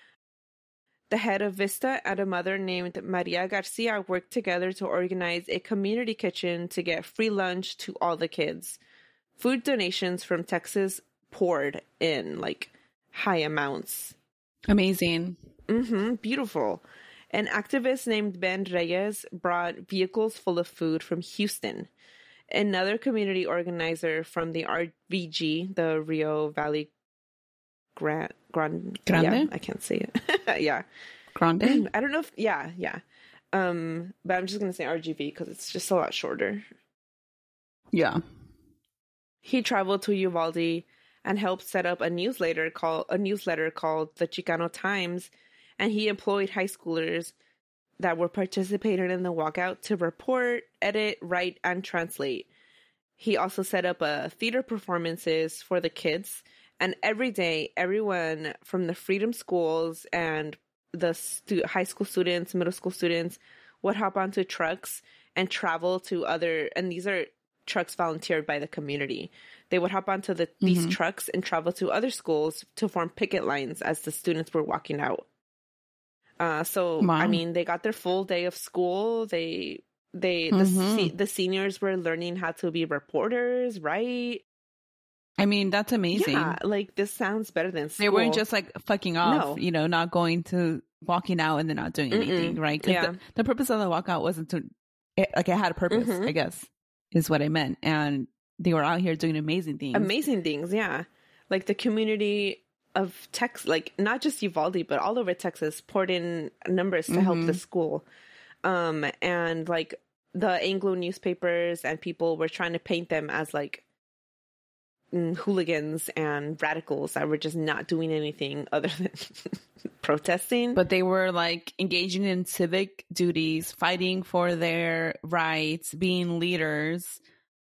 The head of Vista and a mother named Maria Garcia worked together to organize a community kitchen to get free lunch to all the kids. Food donations from Texas poured in, like, high amounts. Amazing. Mm-hmm. Beautiful. An activist named Ben Reyes brought vehicles full of food from Houston. Another community organizer from the R V G, the Rio Valley Grand, Grand, Grande? Yeah, I can't say it. Yeah. Grande? I don't know if, yeah, yeah. Um, but I'm just going to say R G V because it's just a lot shorter. Yeah. He traveled to Uvalde and helped set up a newsletter called a newsletter called the Chicano Times, and he employed high schoolers that were participating in the walkout to report, edit, write, and translate. He also set up a theater performances for the kids, and every day, everyone from the Freedom Schools and the stu- high school students, middle school students would hop onto trucks and travel to other, and these are trucks volunteered by the community. They would hop onto the, mm-hmm. these trucks and travel to other schools to form picket lines as the students were walking out. Uh, so, wow. I mean, they got their full day of school. They, they, mm-hmm. the, se- the seniors were learning how to be reporters, right? I mean, that's amazing. Yeah, like, this sounds better than school. They weren't just, like, fucking off, no. you know, not going to, walking out and then not doing anything, Mm-mm. right? Because yeah. the, the purpose of the walkout wasn't to, it, like, it had a purpose, mm-hmm. I guess, is what I meant. And they were out here doing amazing things. Amazing things, yeah. Like, the community of Texas, like, not just Uvalde, but all over Texas, poured in numbers to mm-hmm. help the school. Um, and, like, the Anglo newspapers and people were trying to paint them as, like, hooligans and radicals that were just not doing anything other than protesting. But they were, like, engaging in civic duties, fighting for their rights, being leaders.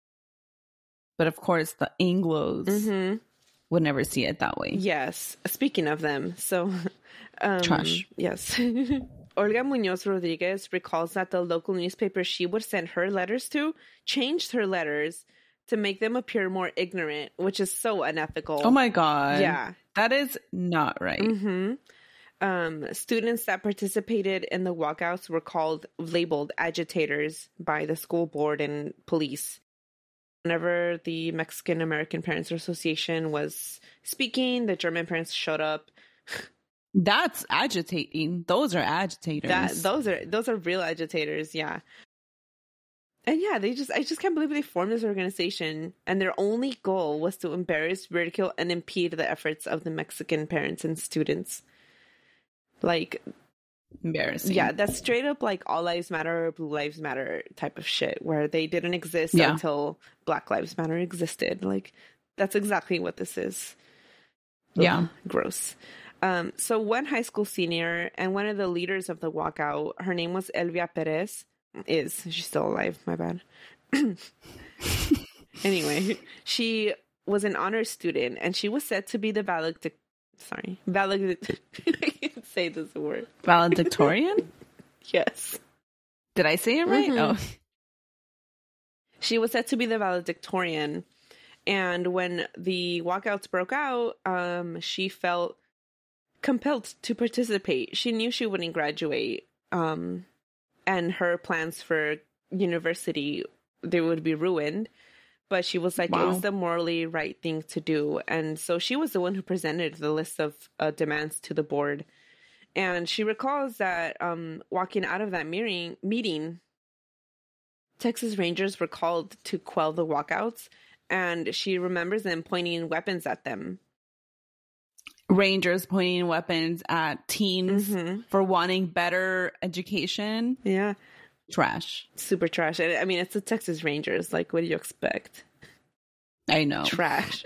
But, of course, the Anglos mm-hmm. would never see it that way. Yes. Speaking of them, so... Um, Trash. Yes. Olga Munoz Rodriguez recalls that the local newspaper she would send her letters to changed her letters to make them appear more ignorant, which is so unethical. Oh my God. Yeah. That is not right. Mm-hmm. Um, students that participated in the walkouts were called, labeled agitators by the school board and police. Whenever the Mexican American Parents Association was speaking, the German parents showed up. That's agitating. Those are agitators. That those are those are real agitators, yeah. And yeah, they just I just can't believe they formed this organization, and their only goal was to embarrass, ridicule, and impede the efforts of the Mexican parents and students. Like, embarrassing. Yeah, that's straight up like All Lives Matter or Blue Lives Matter type of shit, where they didn't exist Yeah. until Black Lives Matter existed. Like, that's exactly what this is. Ugh, Yeah. gross. Um, so one high school senior and one of the leaders of the walkout, her name was Elvia Perez. Is she's still alive? My bad. Anyway, she was an honors student, and she was said to be the valedictorian. Sorry, valedictorian. I can't say this word. Valedictorian? Yes. Did I say it right? Mhm. Oh. She was said to be the valedictorian. And when the walkouts broke out, um, she felt compelled to participate. She knew she wouldn't graduate. Um, and her plans for university, they would be ruined. But she was like, Wow. it was the morally right thing to do. And so she was the one who presented the list of uh, demands to the board. And she recalls that um, walking out of that meeting, meeting, Texas Rangers were called to quell the walkouts. And she remembers them pointing weapons at them. Rangers pointing weapons at teens Mm-hmm. for wanting better education. Yeah. Trash. Super trash. I I mean, it's the Texas Rangers. Like, what do you expect? I know. Trash.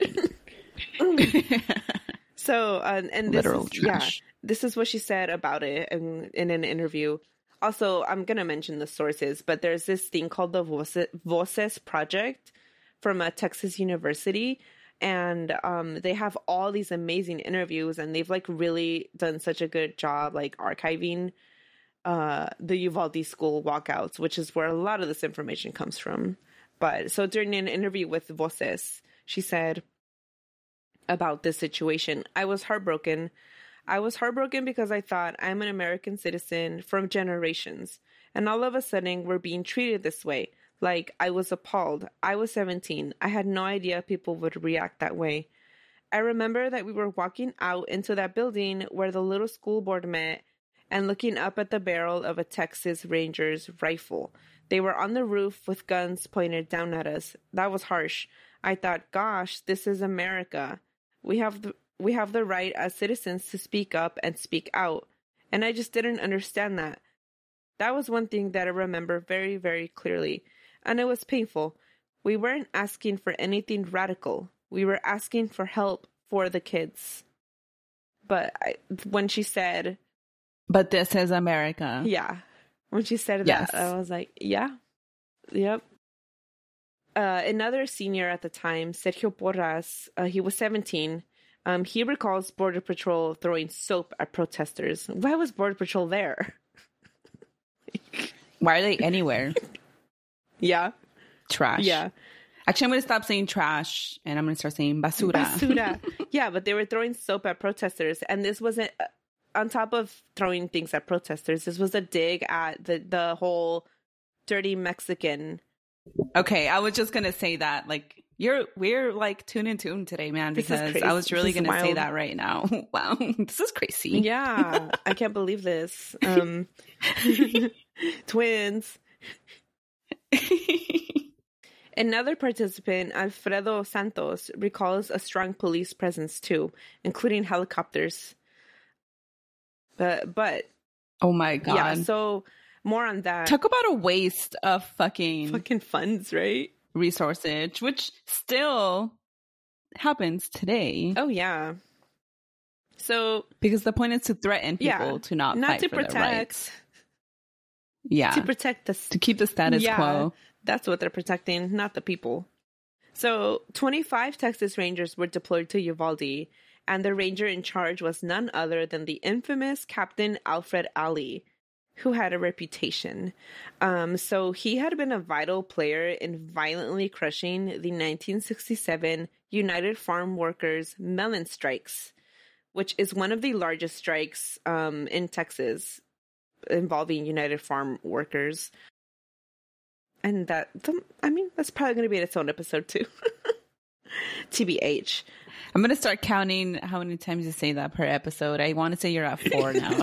So, uh, and this Literal is, trash. yeah, this is what she said about it in, in an interview. Also, I'm going to mention the sources, but there's this thing called the Voces, Voces Project from a Texas university. And um, they have all these amazing interviews, and they've like really done such a good job like archiving uh, the Uvalde school walkouts, which is where a lot of this information comes from. But so during an interview with Voces, she said about this situation, I was heartbroken. I was heartbroken because I thought I'm an American citizen from generations, and all of a sudden we're being treated this way. Like, I was appalled. I was seventeen. I had no idea people would react that way. I remember that we were walking out into that building where the little school board met and looking up at the barrel of a Texas Ranger's rifle. They were on the roof with guns pointed down at us. That was harsh. I thought, gosh, this is America. We have the, we have the right as citizens to speak up and speak out. And I just didn't understand that. That was one thing that I remember very, very clearly. And it was painful. We weren't asking for anything radical. We were asking for help for the kids. But I, when she said... But this is America. Yeah. When she said Yes. that, I was like, yeah. Yep. Uh, another senior at the time, Sergio Porras, uh, he was seventeen. Um, he recalls Border Patrol throwing soap at protesters. Why was Border Patrol there? Why are they anywhere? Yeah. Trash. Yeah. Actually, I'm going to stop saying trash and I'm going to start saying basura. Basura. Yeah, but they were throwing soap at protesters. And this wasn't, uh, on top of throwing things at protesters, this was a dig at the, the whole dirty Mexican. Okay, I was just going to say that. Like, you're, we're like tune and tune today, man, This is because crazy. I was really This is going to say wild. that right now. Wow, this is crazy. Yeah, I can't believe this. Um, twins. Another participant, Alfredo Santos, recalls a strong police presence too, including helicopters. But, but Oh my God. yeah, so more on that. Talk about a waste of fucking Fucking funds, right? resources, which still happens today. Oh, yeah. So, Because the point is to threaten people yeah, to not, not fight to for their protect, rights. Yeah. to protect us. To keep the status Yeah. quo. That's what they're protecting, not the people. So, twenty-five Texas Rangers were deployed to Uvalde, and the ranger in charge was none other than the infamous Captain Alfred Alley, who had a reputation. Um, so, he had been a vital player in violently crushing the nineteen sixty-seven United Farm Workers melon strikes, which is one of the largest strikes um, in Texas involving United Farm Workers. And that, I mean, that's probably going to be its own episode too. T B H. I'm going to start counting how many times you say that per episode. I want to say you're at four now.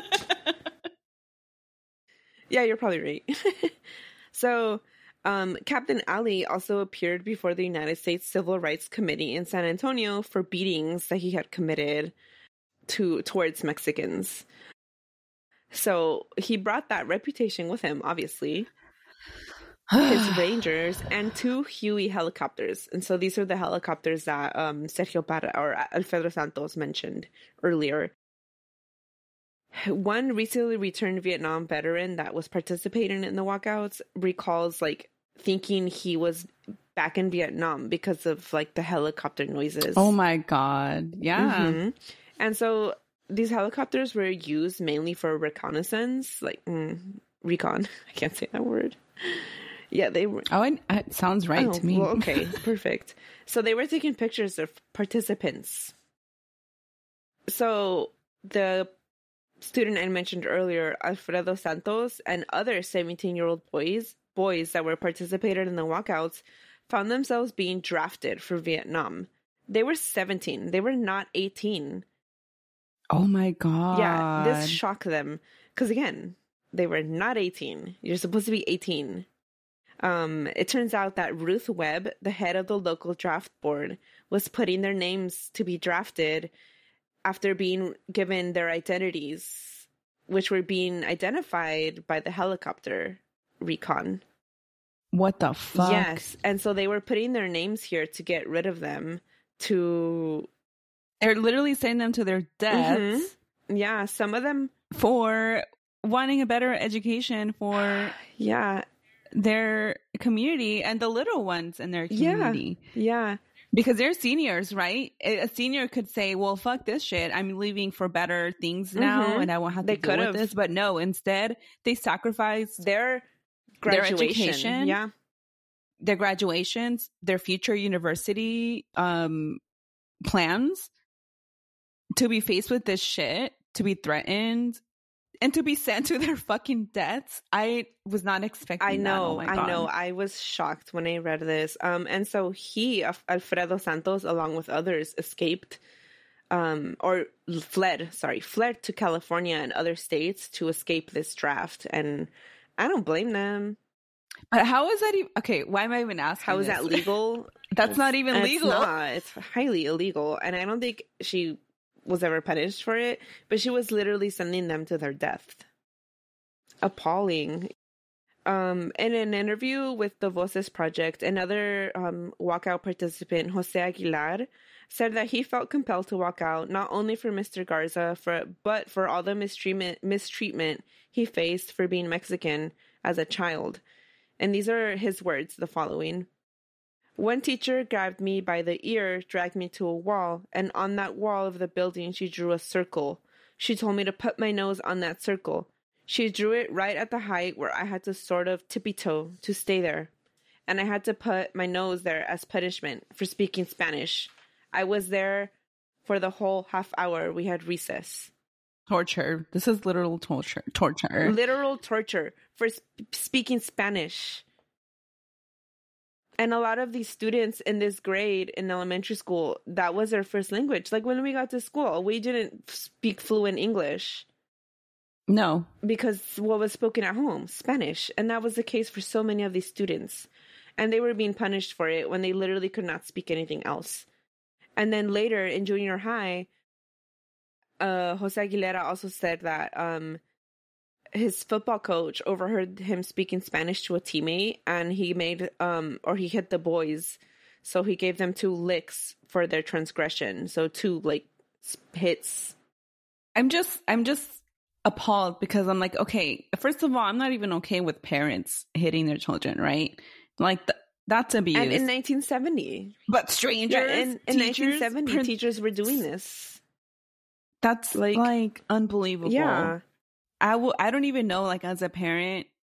Yeah, you're probably right. So, um, Captain Ali also appeared before the United States Civil Rights Committee in San Antonio for beatings that he had committed to towards Mexicans. So he brought that reputation with him, obviously. His Rangers and two Huey helicopters. And so these are the helicopters that um, Sergio Parra or Alfredo Santos mentioned earlier. One recently returned Vietnam veteran that was participating in the walkouts recalls like thinking he was back in Vietnam because of like the helicopter noises. Oh my God. Yeah. Mm-hmm. And so these helicopters were used mainly for reconnaissance, like mm, recon. I can't say that word. Yeah, they were. Oh, it, it sounds right oh, to me. Well, okay, perfect. So they were taking pictures of participants. So the student I mentioned earlier, Alfredo Santos, and other seventeen-year-old boys, boys that were participated in the walkouts, found themselves being drafted for Vietnam. They were seventeen. They were not eighteen. Oh my God. Yeah, this shocked them. Because again, they were not eighteen. You're supposed to be eighteen. Um, it turns out that Ruth Webb, the head of the local draft board, was putting their names to be drafted after being given their identities, which were being identified by the helicopter recon. What the fuck? Yes. And so they were putting their names here to get rid of them, to... They're literally sending them to their deaths. Mm-hmm. Yeah, some of them... For wanting a better education for... Yeah. Their community and the little ones in their community. Yeah. Yeah. Because they're seniors, right? A senior could say, well, fuck this shit. I'm leaving for better things now mm-hmm. and I won't have to they deal with this. But no, instead, they sacrificed their graduation. Their education, yeah. Their graduations, their future university um, plans to be faced with this shit, to be threatened, and to be sent to their fucking deaths. I was not expecting I know, that. Oh I know. I was shocked when I read this. Um, and so he, Alfredo Santos, along with others, escaped um, or fled, sorry, fled to California and other states to escape this draft. And I don't blame them. But how is that even... Okay, why am I even asking How is this? that legal? That's it's, not even legal. It's not. It's highly illegal. And I don't think she... was ever punished for it, but she was literally sending them to their death. Appalling. Um, in an interview with the Voces Project, another um, walkout participant, Jose Aguilar, said that he felt compelled to walk out not only for Mister Garza, for but for all the mistreatment mistreatment he faced for being Mexican as a child. And these are his words, the following. One teacher grabbed me by the ear, dragged me to a wall, and on that wall of the building she drew a circle. She told me to put my nose on that circle. She drew it right at the height where I had to sort of tippy-toe to stay there. And I had to put my nose there as punishment for speaking Spanish. I was there for the whole half hour we had recess. Torture. This is literal torture. Torture. Literal torture for sp- speaking Spanish. And a lot of these students in this grade in elementary school, that was their first language. Like when we got to school, we didn't speak fluent English. No. Because what was spoken at home? Spanish. And that was the case for so many of these students. And they were being punished for it when they literally could not speak anything else. And then later in junior high, uh, Jose Aguilera also said that um, his football coach overheard him speaking Spanish to a teammate, and he made, um, or he hit the boys. So he gave them two licks for their transgression. So two, like, hits. I'm just, I'm just appalled because I'm like, okay, first of all, I'm not even okay with parents hitting their children, right? Like, th- that's abuse. And in nineteen seventy. But strangers, yeah, in, in teachers, nineteen seventy, prin- teachers were doing this. That's like, like unbelievable. Yeah. I will. I don't even know, like, as a parent,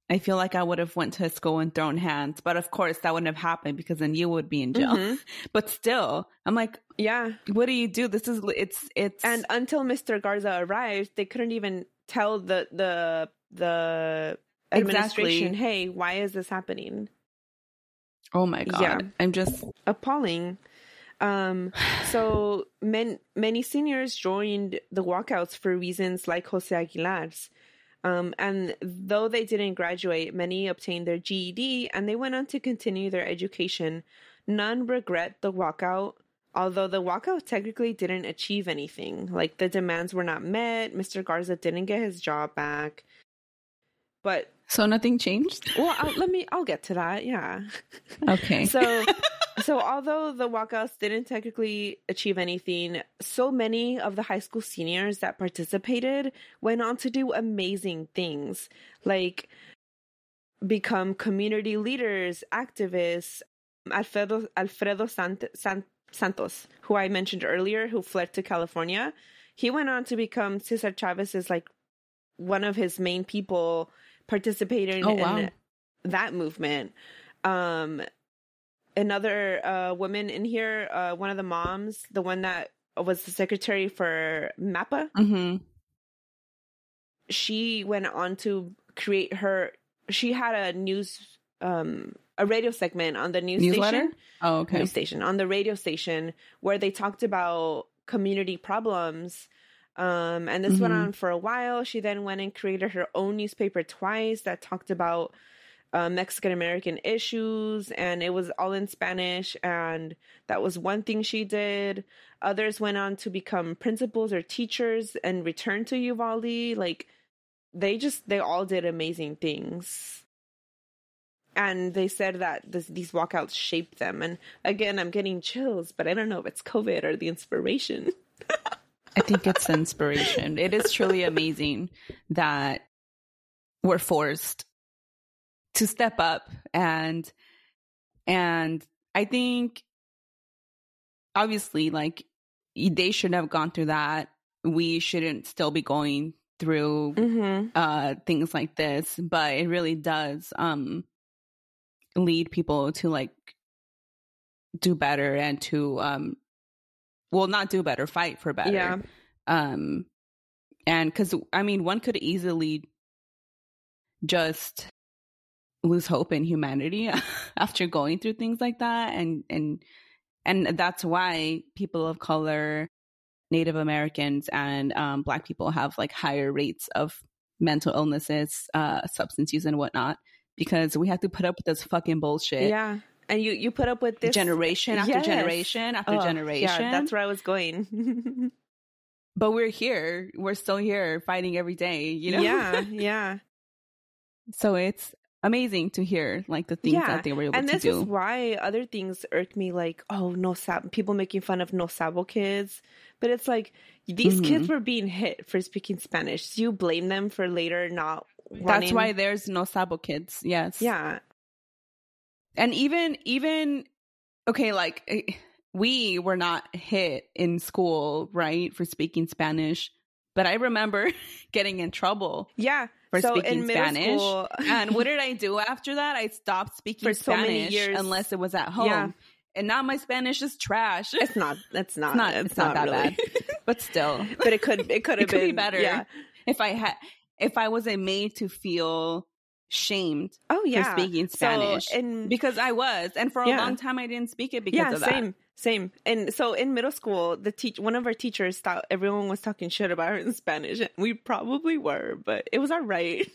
I feel like I would have went to his school and thrown hands. But of course, that wouldn't have happened because then you would be in jail. Mm-hmm. But still, I'm like, yeah, what do you do? This is, it's, it's. And until Mister Garza arrived, they couldn't even tell the, the, the administration, exactly. Hey, why is this happening? Oh my God. Yeah. I'm just appalling. Um, so men, many seniors joined the walkouts for reasons like Jose Aguilar's. Um, and though they didn't graduate, many obtained their G E D and they went on to continue their education. None regret the walkout, although the walkout technically didn't achieve anything. Like, the demands were not met. Mister Garza didn't get his job back. But so nothing changed? Well, I'll, let me, I'll get to that. Yeah. Okay. So, so although the walkouts didn't technically achieve anything, so many of the high school seniors that participated went on to do amazing things, like become community leaders, activists. Alfredo, Alfredo Sant, Sant, Santos, who I mentioned earlier, who fled to California, he went on to become Cesar Chavez's, like, one of his main people participating oh, wow. in that movement. Um, another uh, woman in here, uh, one of the moms, the one that was the secretary for MAPA, mm-hmm. she went on to create her, she had a news, um, a radio segment on the news Newsletter? station. Oh, okay. News station, on the radio station, where they talked about community problems. Um, and this mm-hmm. went on for a while. She then went and created her own newspaper twice that talked about uh, Mexican-American issues, and it was all in Spanish, and that was one thing she did. Others went on to become principals or teachers and return to Uvalde. Like, they just, they all did amazing things. And they said that this, these walkouts shaped them. And again, I'm getting chills, but I don't know if it's COVID or the inspiration. I think it's inspiration. It is truly amazing that we're forced to step up, and and I think obviously, like, they shouldn't have gone through that. We shouldn't still be going through mm-hmm. uh, things like this, but it really does um, lead people to, like, do better and to um, well, not do better, fight for better. Yeah. Um, and because, I mean, one could easily just lose hope in humanity after going through things like that. And, and, and that's why people of color, Native Americans, and um, Black people have, like, higher rates of mental illnesses, uh, substance use and whatnot, because we have to put up with this fucking bullshit. Yeah. And you, you put up with this generation after yes. generation after oh, generation. Yeah, that's where I was going. But we're here. We're still here fighting every day, you know? Yeah, yeah. So it's amazing to hear, like, the things yeah. that they were able and to do. And this is why other things irk me, like, oh, no sab, people making fun of no sabo kids. But it's like, these mm-hmm. kids were being hit for speaking Spanish. Do you blame them for later not wanting... That's why there's no sabo kids. Yes. Yeah. And even, even, okay, like, we were not hit in school, right, for speaking Spanish. But I remember getting in trouble. Yeah. For so speaking in middle Spanish. School, and what did I do after that? I stopped speaking for so Spanish many years. Unless it was at home. Yeah. And now my Spanish is trash. It's not. It's not. It's not, it's it's not, not that really. bad. But still. But it could. It could have it could been be better. Yeah. If I had, if I wasn't made to feel shamed. Oh yeah. For speaking Spanish. So, and, because I was, and for a yeah. long time I didn't speak it because yeah, of that. Same. Same. And so in middle school, the teach one of our teachers thought everyone was talking shit about her in Spanish. And we probably were, but it was all right.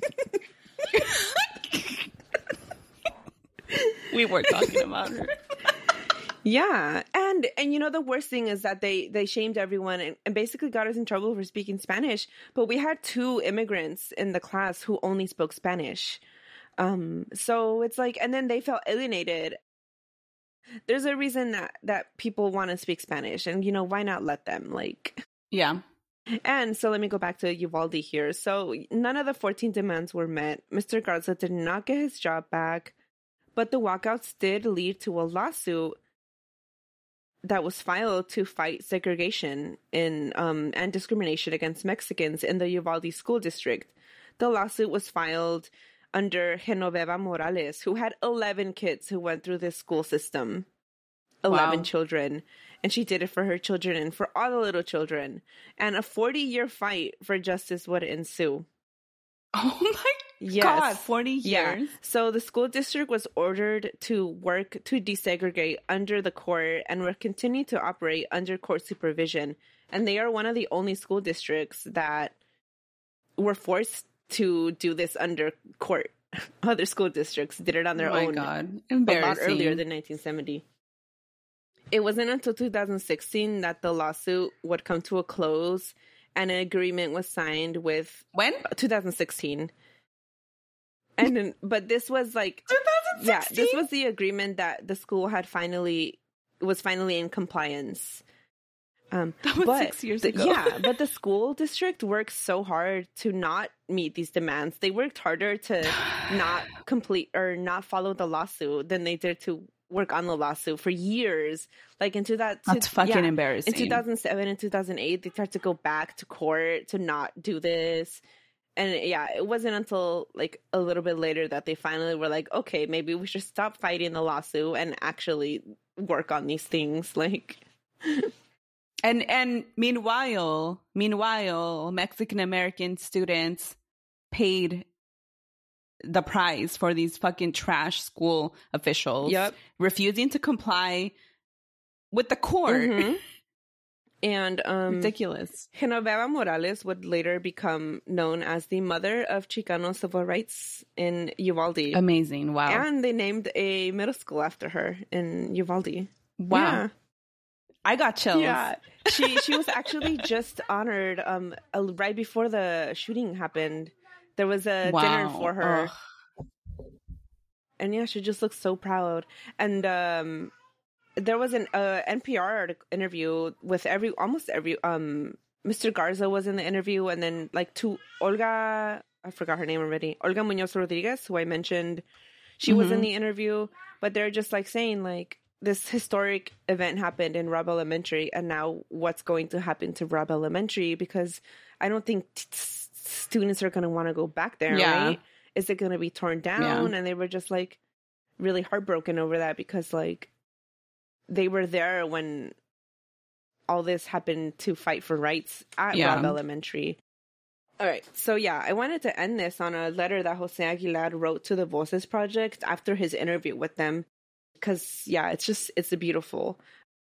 We were talking about her. Yeah. And, and you know, the worst thing is that they, they shamed everyone and, and basically got us in trouble for speaking Spanish. But we had two immigrants in the class who only spoke Spanish. Um, so it's like, and then they felt alienated. There's a reason that, that people want to speak Spanish, and, you know, why not let them? Like, yeah. And so let me go back to Uvalde here. So none of the fourteen demands were met. Mister Garza did not get his job back, but the walkouts did lead to a lawsuit that was filed to fight segregation in um, and discrimination against Mexicans in the Uvalde school district. The lawsuit was filed under Genoveva Morales, who had eleven kids who went through this school system. eleven Wow. children. And she did it for her children and for all the little children. And a forty-year fight for justice would ensue. Oh my Yes. God, forty years. Yeah. So the school district was ordered to work to desegregate under the court and will continue to operate under court supervision. And they are one of the only school districts that were forced to do this under court. Other school districts did it on their Oh my own God. a Embarrassing. lot earlier than nineteen seventy. It wasn't until two thousand sixteen that the lawsuit would come to a close and an agreement was signed with When? two thousand sixteen. And then, but this was like, twenty yeah, sixteen? this was the agreement that the school had finally, was finally in compliance. Um, That was but six years the- ago. Yeah, but the school district worked so hard to not meet these demands. They worked harder to not complete or not follow the lawsuit than they did to work on the lawsuit for years. Like into that, That's fucking yeah, embarrassing. in two thousand seven and two thousand eight, they tried to go back to court to not do this. And yeah, it wasn't until like a little bit later that they finally were like, okay, maybe we should stop fighting the lawsuit and actually work on these things. Like, And and meanwhile, meanwhile, Mexican American students paid the price for these fucking trash school officials. Yep. Refusing to comply with the court. mhm. And um, Ridiculous. Genoveva Morales would later become known as the mother of Chicano civil rights in Uvalde. Amazing. Wow. And they named a middle school after her in Uvalde. Wow. Yeah. I got chills. Yeah, she she was actually just honored um uh, right before the shooting happened. There was a Wow. dinner for her, Ugh. and yeah, she just looked so proud. And um, there was an uh, N P R artic- interview with every almost every um Mister Garza was in the interview, and then like to Olga, I forgot her name already, Olga Munoz Rodriguez, who I mentioned, she was in Mhm. the interview, but they're just like saying like, this historic event happened in Robb Elementary, and now what's going to happen to Robb Elementary? Because I don't think t- t- students are going to want to go back there, Yeah. right? Is it going to be torn down? Yeah. And they were just like really heartbroken over that because like they were there when all this happened to fight for rights at Yeah. Robb Elementary. All right. So yeah, I wanted to end this on a letter that Jose Aguilar wrote to the Voces Project after his interview with them. Because, yeah, it's just, it's beautiful.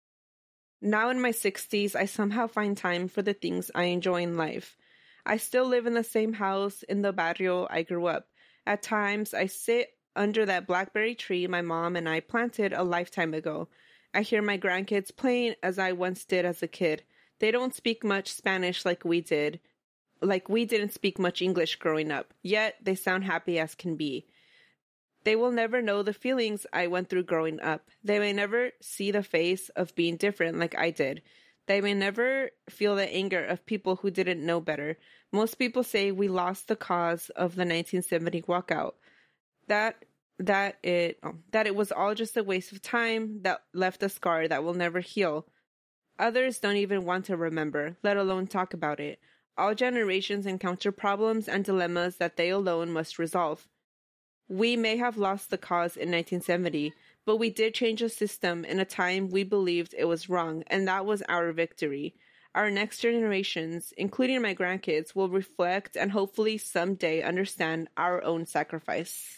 Now in my sixties, I somehow find time for the things I enjoy in life. I still live in the same house in the barrio I grew up. At times, I sit under that blackberry tree my mom and I planted a lifetime ago. I hear my grandkids playing as I once did as a kid. They don't speak much Spanish like we did. Like we didn't speak much English growing up. Yet, they sound happy as can be. They will never know the feelings I went through growing up. They may never see the face of being different like I did. They may never feel the anger of people who didn't know better. Most people say we lost the cause of the nineteen seventy walkout. That that it oh, that it was all just a waste of time that left a scar that will never heal. Others don't even want to remember, let alone talk about it. All generations encounter problems and dilemmas that they alone must resolve. We may have lost the cause in nineteen seventy, but we did change a system in a time we believed it was wrong, and that was our victory. Our next generations, including my grandkids, will reflect and hopefully someday understand our own sacrifice.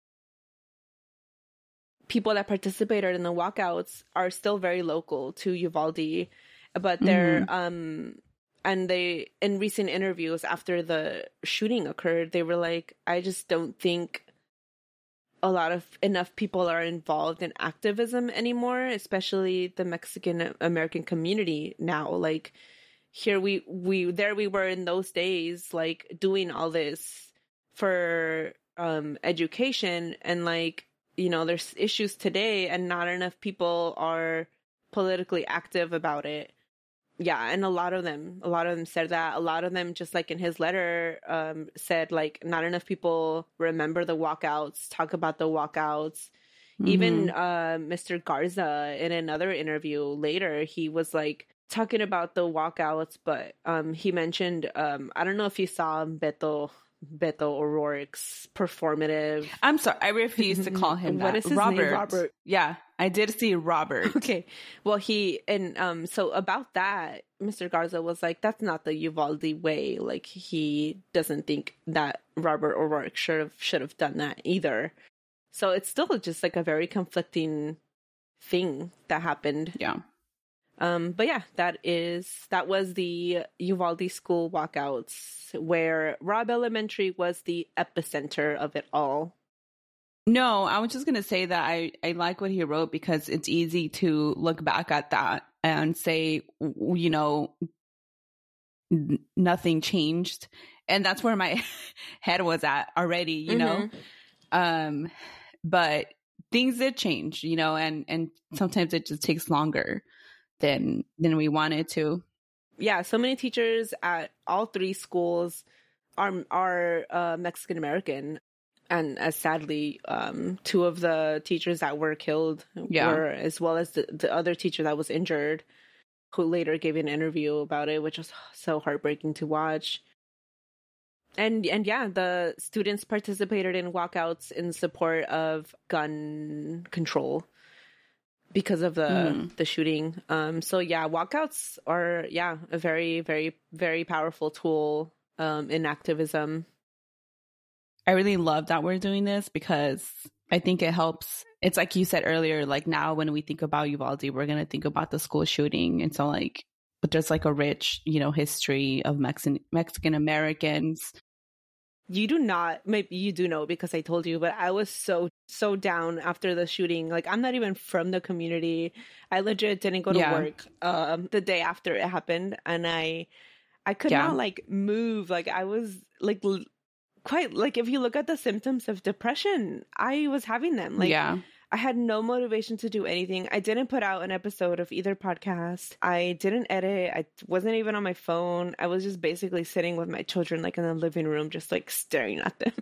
People that participated in the walkouts are still very local to Uvalde, but they're Mhm. um and they in recent interviews after the shooting occurred, they were like, I just don't think a lot of enough people are involved in activism anymore, especially the Mexican American community now. Like here we we there we were in those days, like doing all this for um education, and like, you know, there's issues today and not enough people are politically active about it. Yeah, and a lot of them, a lot of them said that. A lot of them, just like in his letter, um, said like not enough people remember the walkouts, talk about the walkouts. Mhm. Even uh, Mister Garza, in another interview later, he was like talking about the walkouts, but um, he mentioned, um, I don't know if you saw Beto Beto O'Rourke's performative. I'm sorry, I refuse to call him that. What is his Robert. name? Robert. Yeah, I did see Robert. Okay. Well, he, and um, so about that, Mister Garza was like, that's not the Uvalde way. Like, he doesn't think that Robert O'Rourke should have, should have done that either. So it's still just like a very conflicting thing that happened. Yeah. Um, but yeah, that is, that was the Uvalde school walkouts, where Robb Elementary was the epicenter of it all. No, I was just going to say that I, I like what he wrote because it's easy to look back at that and say, you know, n- nothing changed. And that's where my head was at already, you mm-hmm. know? Um, but things did change, you know, and, and sometimes it just takes longer than than we wanted to. Yeah, so many teachers at all three schools are are uh, Mexican American, and as sadly, um, two of the teachers that were killed yeah. were, as well as the, the other teacher that was injured, who later gave an interview about it, which was so heartbreaking to watch. And and yeah, the students participated in walkouts in support of gun control because of the mm. the shooting. Um, so yeah, walkouts are yeah a very very very powerful tool um, in activism. I really love that we're doing this because I think it helps. It's like you said earlier, like now when we think about Uvalde, we're gonna think about the school shooting, and so like, but there's like a rich, you know, history of Mexican Mexican Americans. You do not, maybe you do know because I told you, but I was so, so down after the shooting. Like, I'm not even from the community. I legit didn't go to yeah. work um, the day after it happened. And I, I could yeah. not like move. Like, I was like l- quite, like, if you look at the symptoms of depression, I was having them. Like, yeah. I had no motivation to do anything. I didn't put out an episode of either podcast. I didn't edit. I wasn't even on my phone. I was just basically sitting with my children, like in the living room, just like staring at them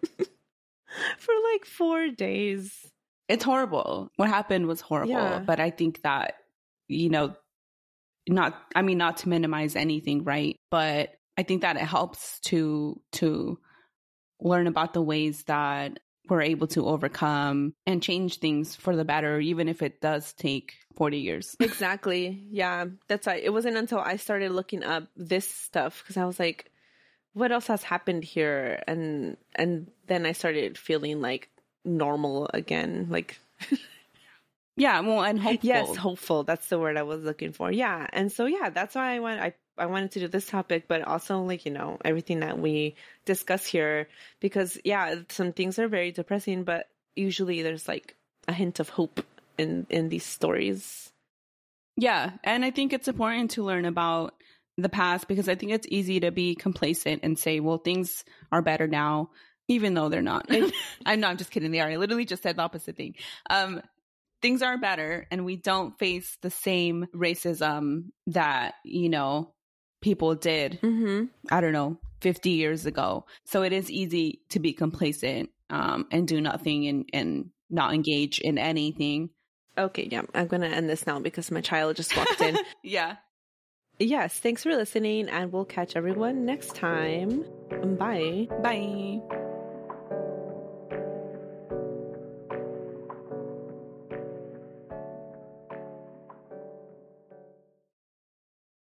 for like four days. It's horrible. What happened was horrible. Yeah. But I think that, you know, not, I mean, not to minimize anything, right? But I think that it helps to, to learn about the ways that we're able to overcome and change things for the better, even if it does take forty years. Exactly. Yeah, that's right. It wasn't until I started looking up this stuff because I was like, what else has happened here? And and then I started feeling like normal again. Like, yeah, well, and hopeful. Yes, hopeful. That's the word I was looking for. Yeah. And so, yeah, that's why I went, I I wanted to do this topic, but also like, you know, everything that we discuss here, because yeah, some things are very depressing, but usually there's like a hint of hope in, in these stories. Yeah. And I think it's important to learn about the past because I think it's easy to be complacent and say, well, things are better now, even though they're not. I'm not, I'm just kidding. They are. I literally just said the opposite thing. Um, things are better and we don't face the same racism that, you know, people did, mm-hmm. I don't know, fifty years ago. So it is easy to be complacent um, and do nothing and, and not engage in anything. Okay, yeah, I'm going to end this now because my child just walked in. Yeah. Yes, thanks for listening and we'll catch everyone next time. Bye. Bye.